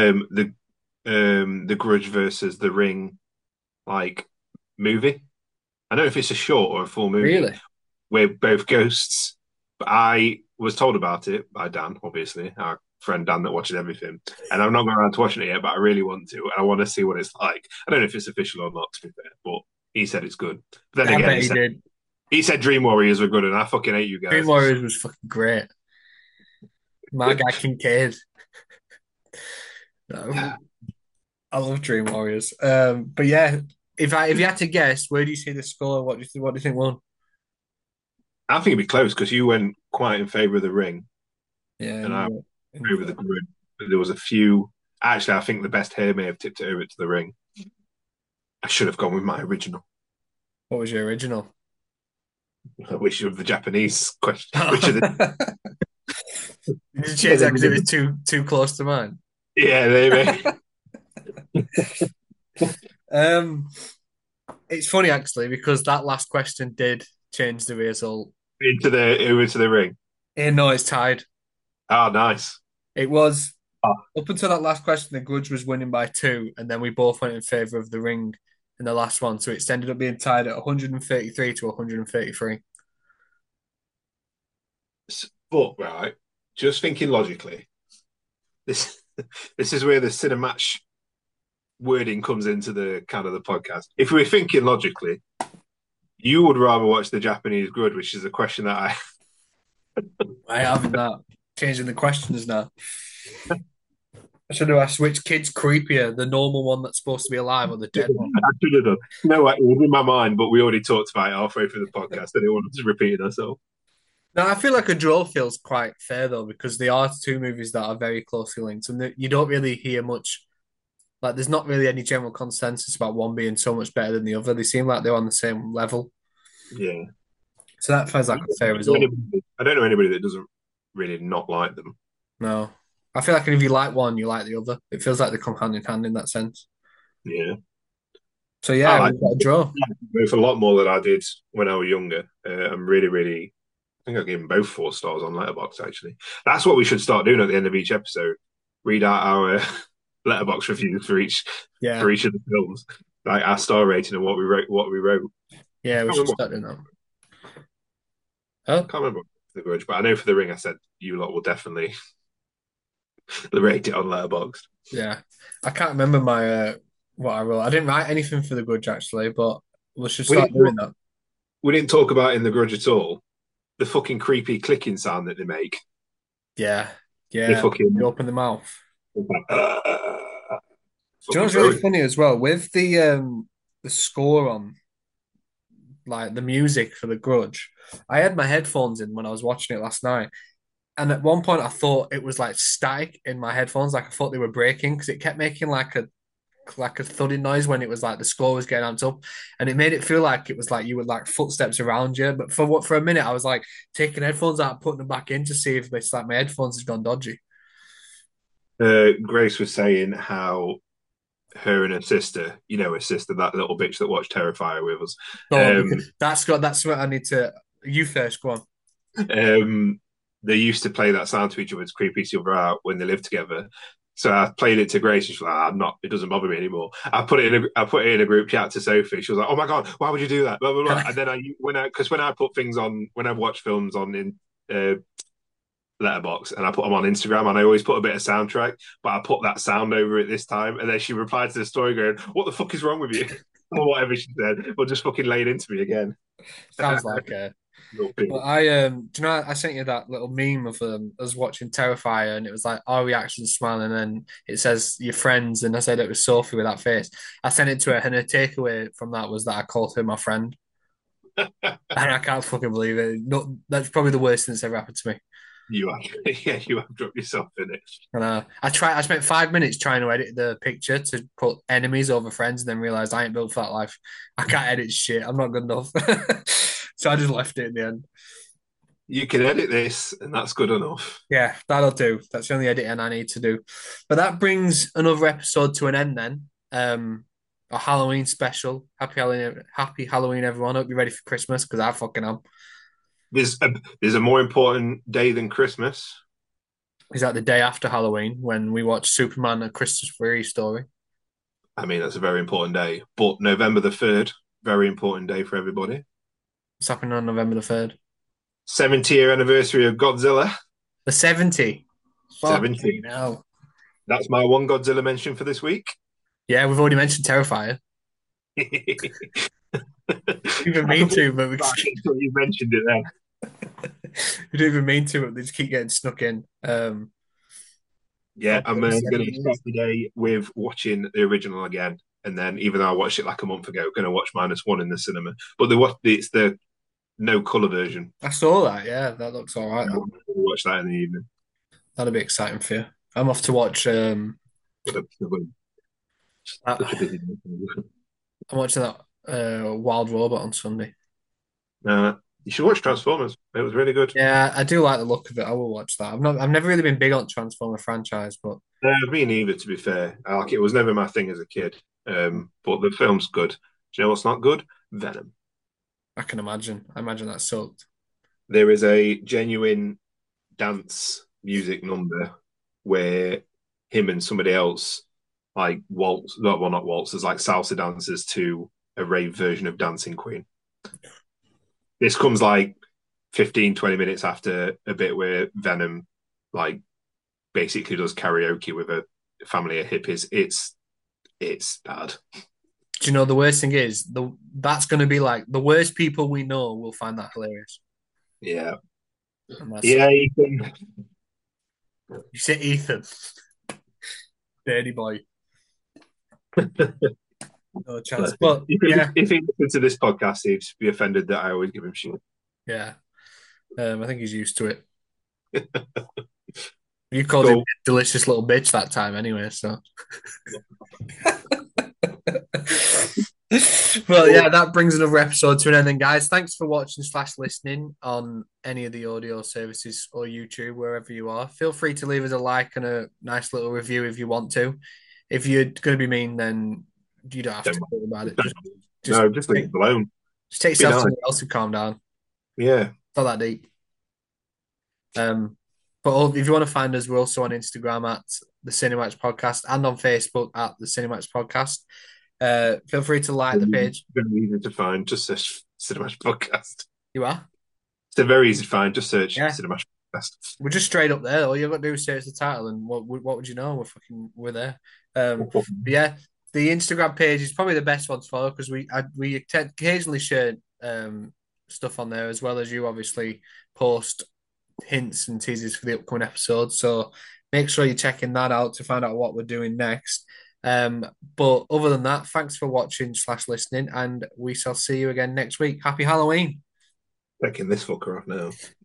The Grudge versus The Ring like movie. I don't know if it's a short or a full movie Really? where both ghosts. But I was told about it by Dan, obviously, our friend Dan that watches everything, and I'm not going around to watching it yet, but I really want to, and I want to see what it's like. I don't know if it's official or not, to be fair, but he said it's good. But then I again, bet he did. he said Dream Warriors were good, and I fucking hate you Dream guys. Warriors was fucking great. My guy Kincaid. I love Dream Warriors. But yeah, if you had to guess, where do you see the score? What do you think won? I think it'd be close because you went quite in favour of the ring, Yeah, and I over the grid. But there was a few. Actually, I think the best hair may have tipped it over to the ring. I should have gone with my original. What was your original? Which of the Japanese question? Which of the Did you change that because it was too close to mine? yeah, maybe Um, it's funny actually because that last question did change the result. into the over to the ring. No, it's tied. Oh, nice. It was Oh, up until that last question, the Grudge was winning by two, and then we both went in favour of the Ring in the last one, so it ended up being tied at 133 to 133. but right, just thinking logically, this this is where the cinematch wording comes into the kind of the podcast. If we're thinking logically, you would rather watch the Japanese Grudge, which is a question that I haven't that changing the questions now. I should have asked which kid's creepier, the normal one that's supposed to be alive or the dead one. I should have done. No, it was in my mind, but we already talked about it halfway through the podcast. I didn't want to repeat ourselves. Now, I feel like a draw feels quite fair though, because they are two movies that are very closely linked, and you don't really hear much. Like, there's not really any general consensus about one being so much better than the other. They seem like they're on the same level. Yeah, So that feels like a fair result. I don't know anybody that doesn't really not like them. No. I feel like if you like one, you like the other. It feels like they come hand in hand in that sense. Yeah, So I yeah, like we've got a draw. both a lot more than I did when I was younger. I'm really, really. I think I gave them both 4 stars on Letterboxd. Actually, that's what we should start doing at the end of each episode. Read out our Letterboxd reviews Yeah. for each of the films, like our star rating and what we wrote. What we wrote. Yeah, we Can't should remember. start doing that. Huh? Can't remember the Grudge, but I know for the Ring, I said you lot will definitely rate it on Letterboxd. Yeah. I can't remember my what I wrote. I didn't write anything for the Grudge actually, but we should We start didn't doing that. we didn't talk about in the Grudge at all the fucking creepy clicking sound that they make. Yeah. They Yeah. You fucking open the mouth. Do you know fucking what's really brilliant. funny as well? With the score on, like the music for the Grudge, I had my headphones in when I was watching it last night. And at one point, I thought it was like static in my headphones, like I thought they were breaking because it kept making like a thudding noise when it was like the score was getting amped up, and it made it feel like it was like you were like footsteps around you. But for a minute, I was like taking headphones out, putting them back in to see if it's like my headphones had gone dodgy. Grace was saying how her and her sister, her sister, that little bitch that watched Terrifier with us, So um, because that's what I need to. You first, go on. um, they used to play that sound to each other to creep each other out when they lived together. So I played it to Grace, and she's like, "I'm not. It doesn't bother me anymore." I put it in a group chat to Sophie. She was like, "Oh my god, why would you do that?" Blah blah blah. And then when I put things on when I watch films on in Letterbox and I put them on Instagram, and I always put a bit of soundtrack, but I put that sound over it this time, and then she replied to the story going, "What the fuck is wrong with you?" or whatever she said, or just fucking laid into me again. Sounds like But do you know I sent you that little meme of us watching Terrifier, and it was like our reaction smile, and then it says your friends, and I said it was Sophie with that face. I sent it to her, and her takeaway from that was that I called her my friend, and I can't fucking believe it. No, that's probably the worst thing that's ever happened to me. You have, yeah, you have dropped yourself in it. And I spent 5 minutes trying to edit the picture to put enemies over friends, and then realized I ain't built for that life. I can't edit shit. I'm not good enough. So I just left it in the end. You can edit this, and that's good enough. Yeah, that'll do. That's the only editing I need to do. But that brings another episode to an end then. A Halloween special. Happy Halloween, everyone. Hope you're ready for Christmas because I fucking am. There's a more important day than Christmas. Is that the day after Halloween when we watch Superman: A Christopher Reeve Story? I mean, that's a very important day. But November the 3rd, very important day for everybody. What's happening on November the 3rd? 70th anniversary of Godzilla. The 70. 70. Fucking hell. That's my one Godzilla mention for this week. Yeah, we've already mentioned Terrifier. We didn't even mean to, but You mentioned it there. we didn't even mean to, but they just keep getting snuck in. Yeah, I'm going to start 70s. today with watching the original again. And then, even though I watched it like a month ago, going to watch -1 in the cinema. But it's the no color version. I saw that. Yeah, that looks all right. I'll watch that in the evening. That'll be exciting for you. I'm off to watch. Such a I'm busy. watching that Wild Robot on Sunday. You should watch Transformers. It was really good. Yeah, I do like the look of it. I will watch that. I've never really been big on Transformer franchise, but Me neither, to be fair. Like it was never my thing as a kid. But the film's good. Do you know what's not good? Venom. I can imagine. I imagine that sucked. There is a genuine dance music number where him and somebody else like waltz, not well, not waltzers, like salsa dancers to a rave version of Dancing Queen. This comes like 15, 20 minutes after a bit where Venom like basically does karaoke with a family of hippies. It's bad. Do you know the worst thing is that's going to be like the worst people we know will find that hilarious. Yeah. And that's Yeah, Ethan. you say Ethan, dirty boy, no chance. But yeah, If he listened to this podcast, he'd be offended that I always give him shit. yeah. I think he's used to it. You called him So, a delicious little bitch that time anyway, so. Well, yeah, that brings another episode to an end. Then, guys, thanks for watching slash listening on any of the audio services or YouTube, wherever you are. Feel free to leave us a like and a nice little review if you want to. If you're going to be mean, then you don't have to don't, worry about it. Just no, just leave take, it alone. just take Be yourself nice. somewhere else to calm down. Yeah. It's not that deep. Um, but if you want to find us, we're also on Instagram at the Cinemax Podcast and on Facebook at the Cinemax Podcast. Feel free to like the page. Very easy to find. Just search Cinemash Podcast. You are? It's very easy to find. Just search Yeah. Cinemash Podcast. We're just straight up there. All you've got to do is search the title, and what would you know? We're there. But yeah, the Instagram page is probably the best one to follow because we occasionally share stuff on there as well as you obviously post hints and teasers for the upcoming episodes. So make sure you're checking that out to find out what we're doing next. But other than that, thanks for watching slash listening, and we shall see you again next week. Happy Halloween. Taking this fucker off now.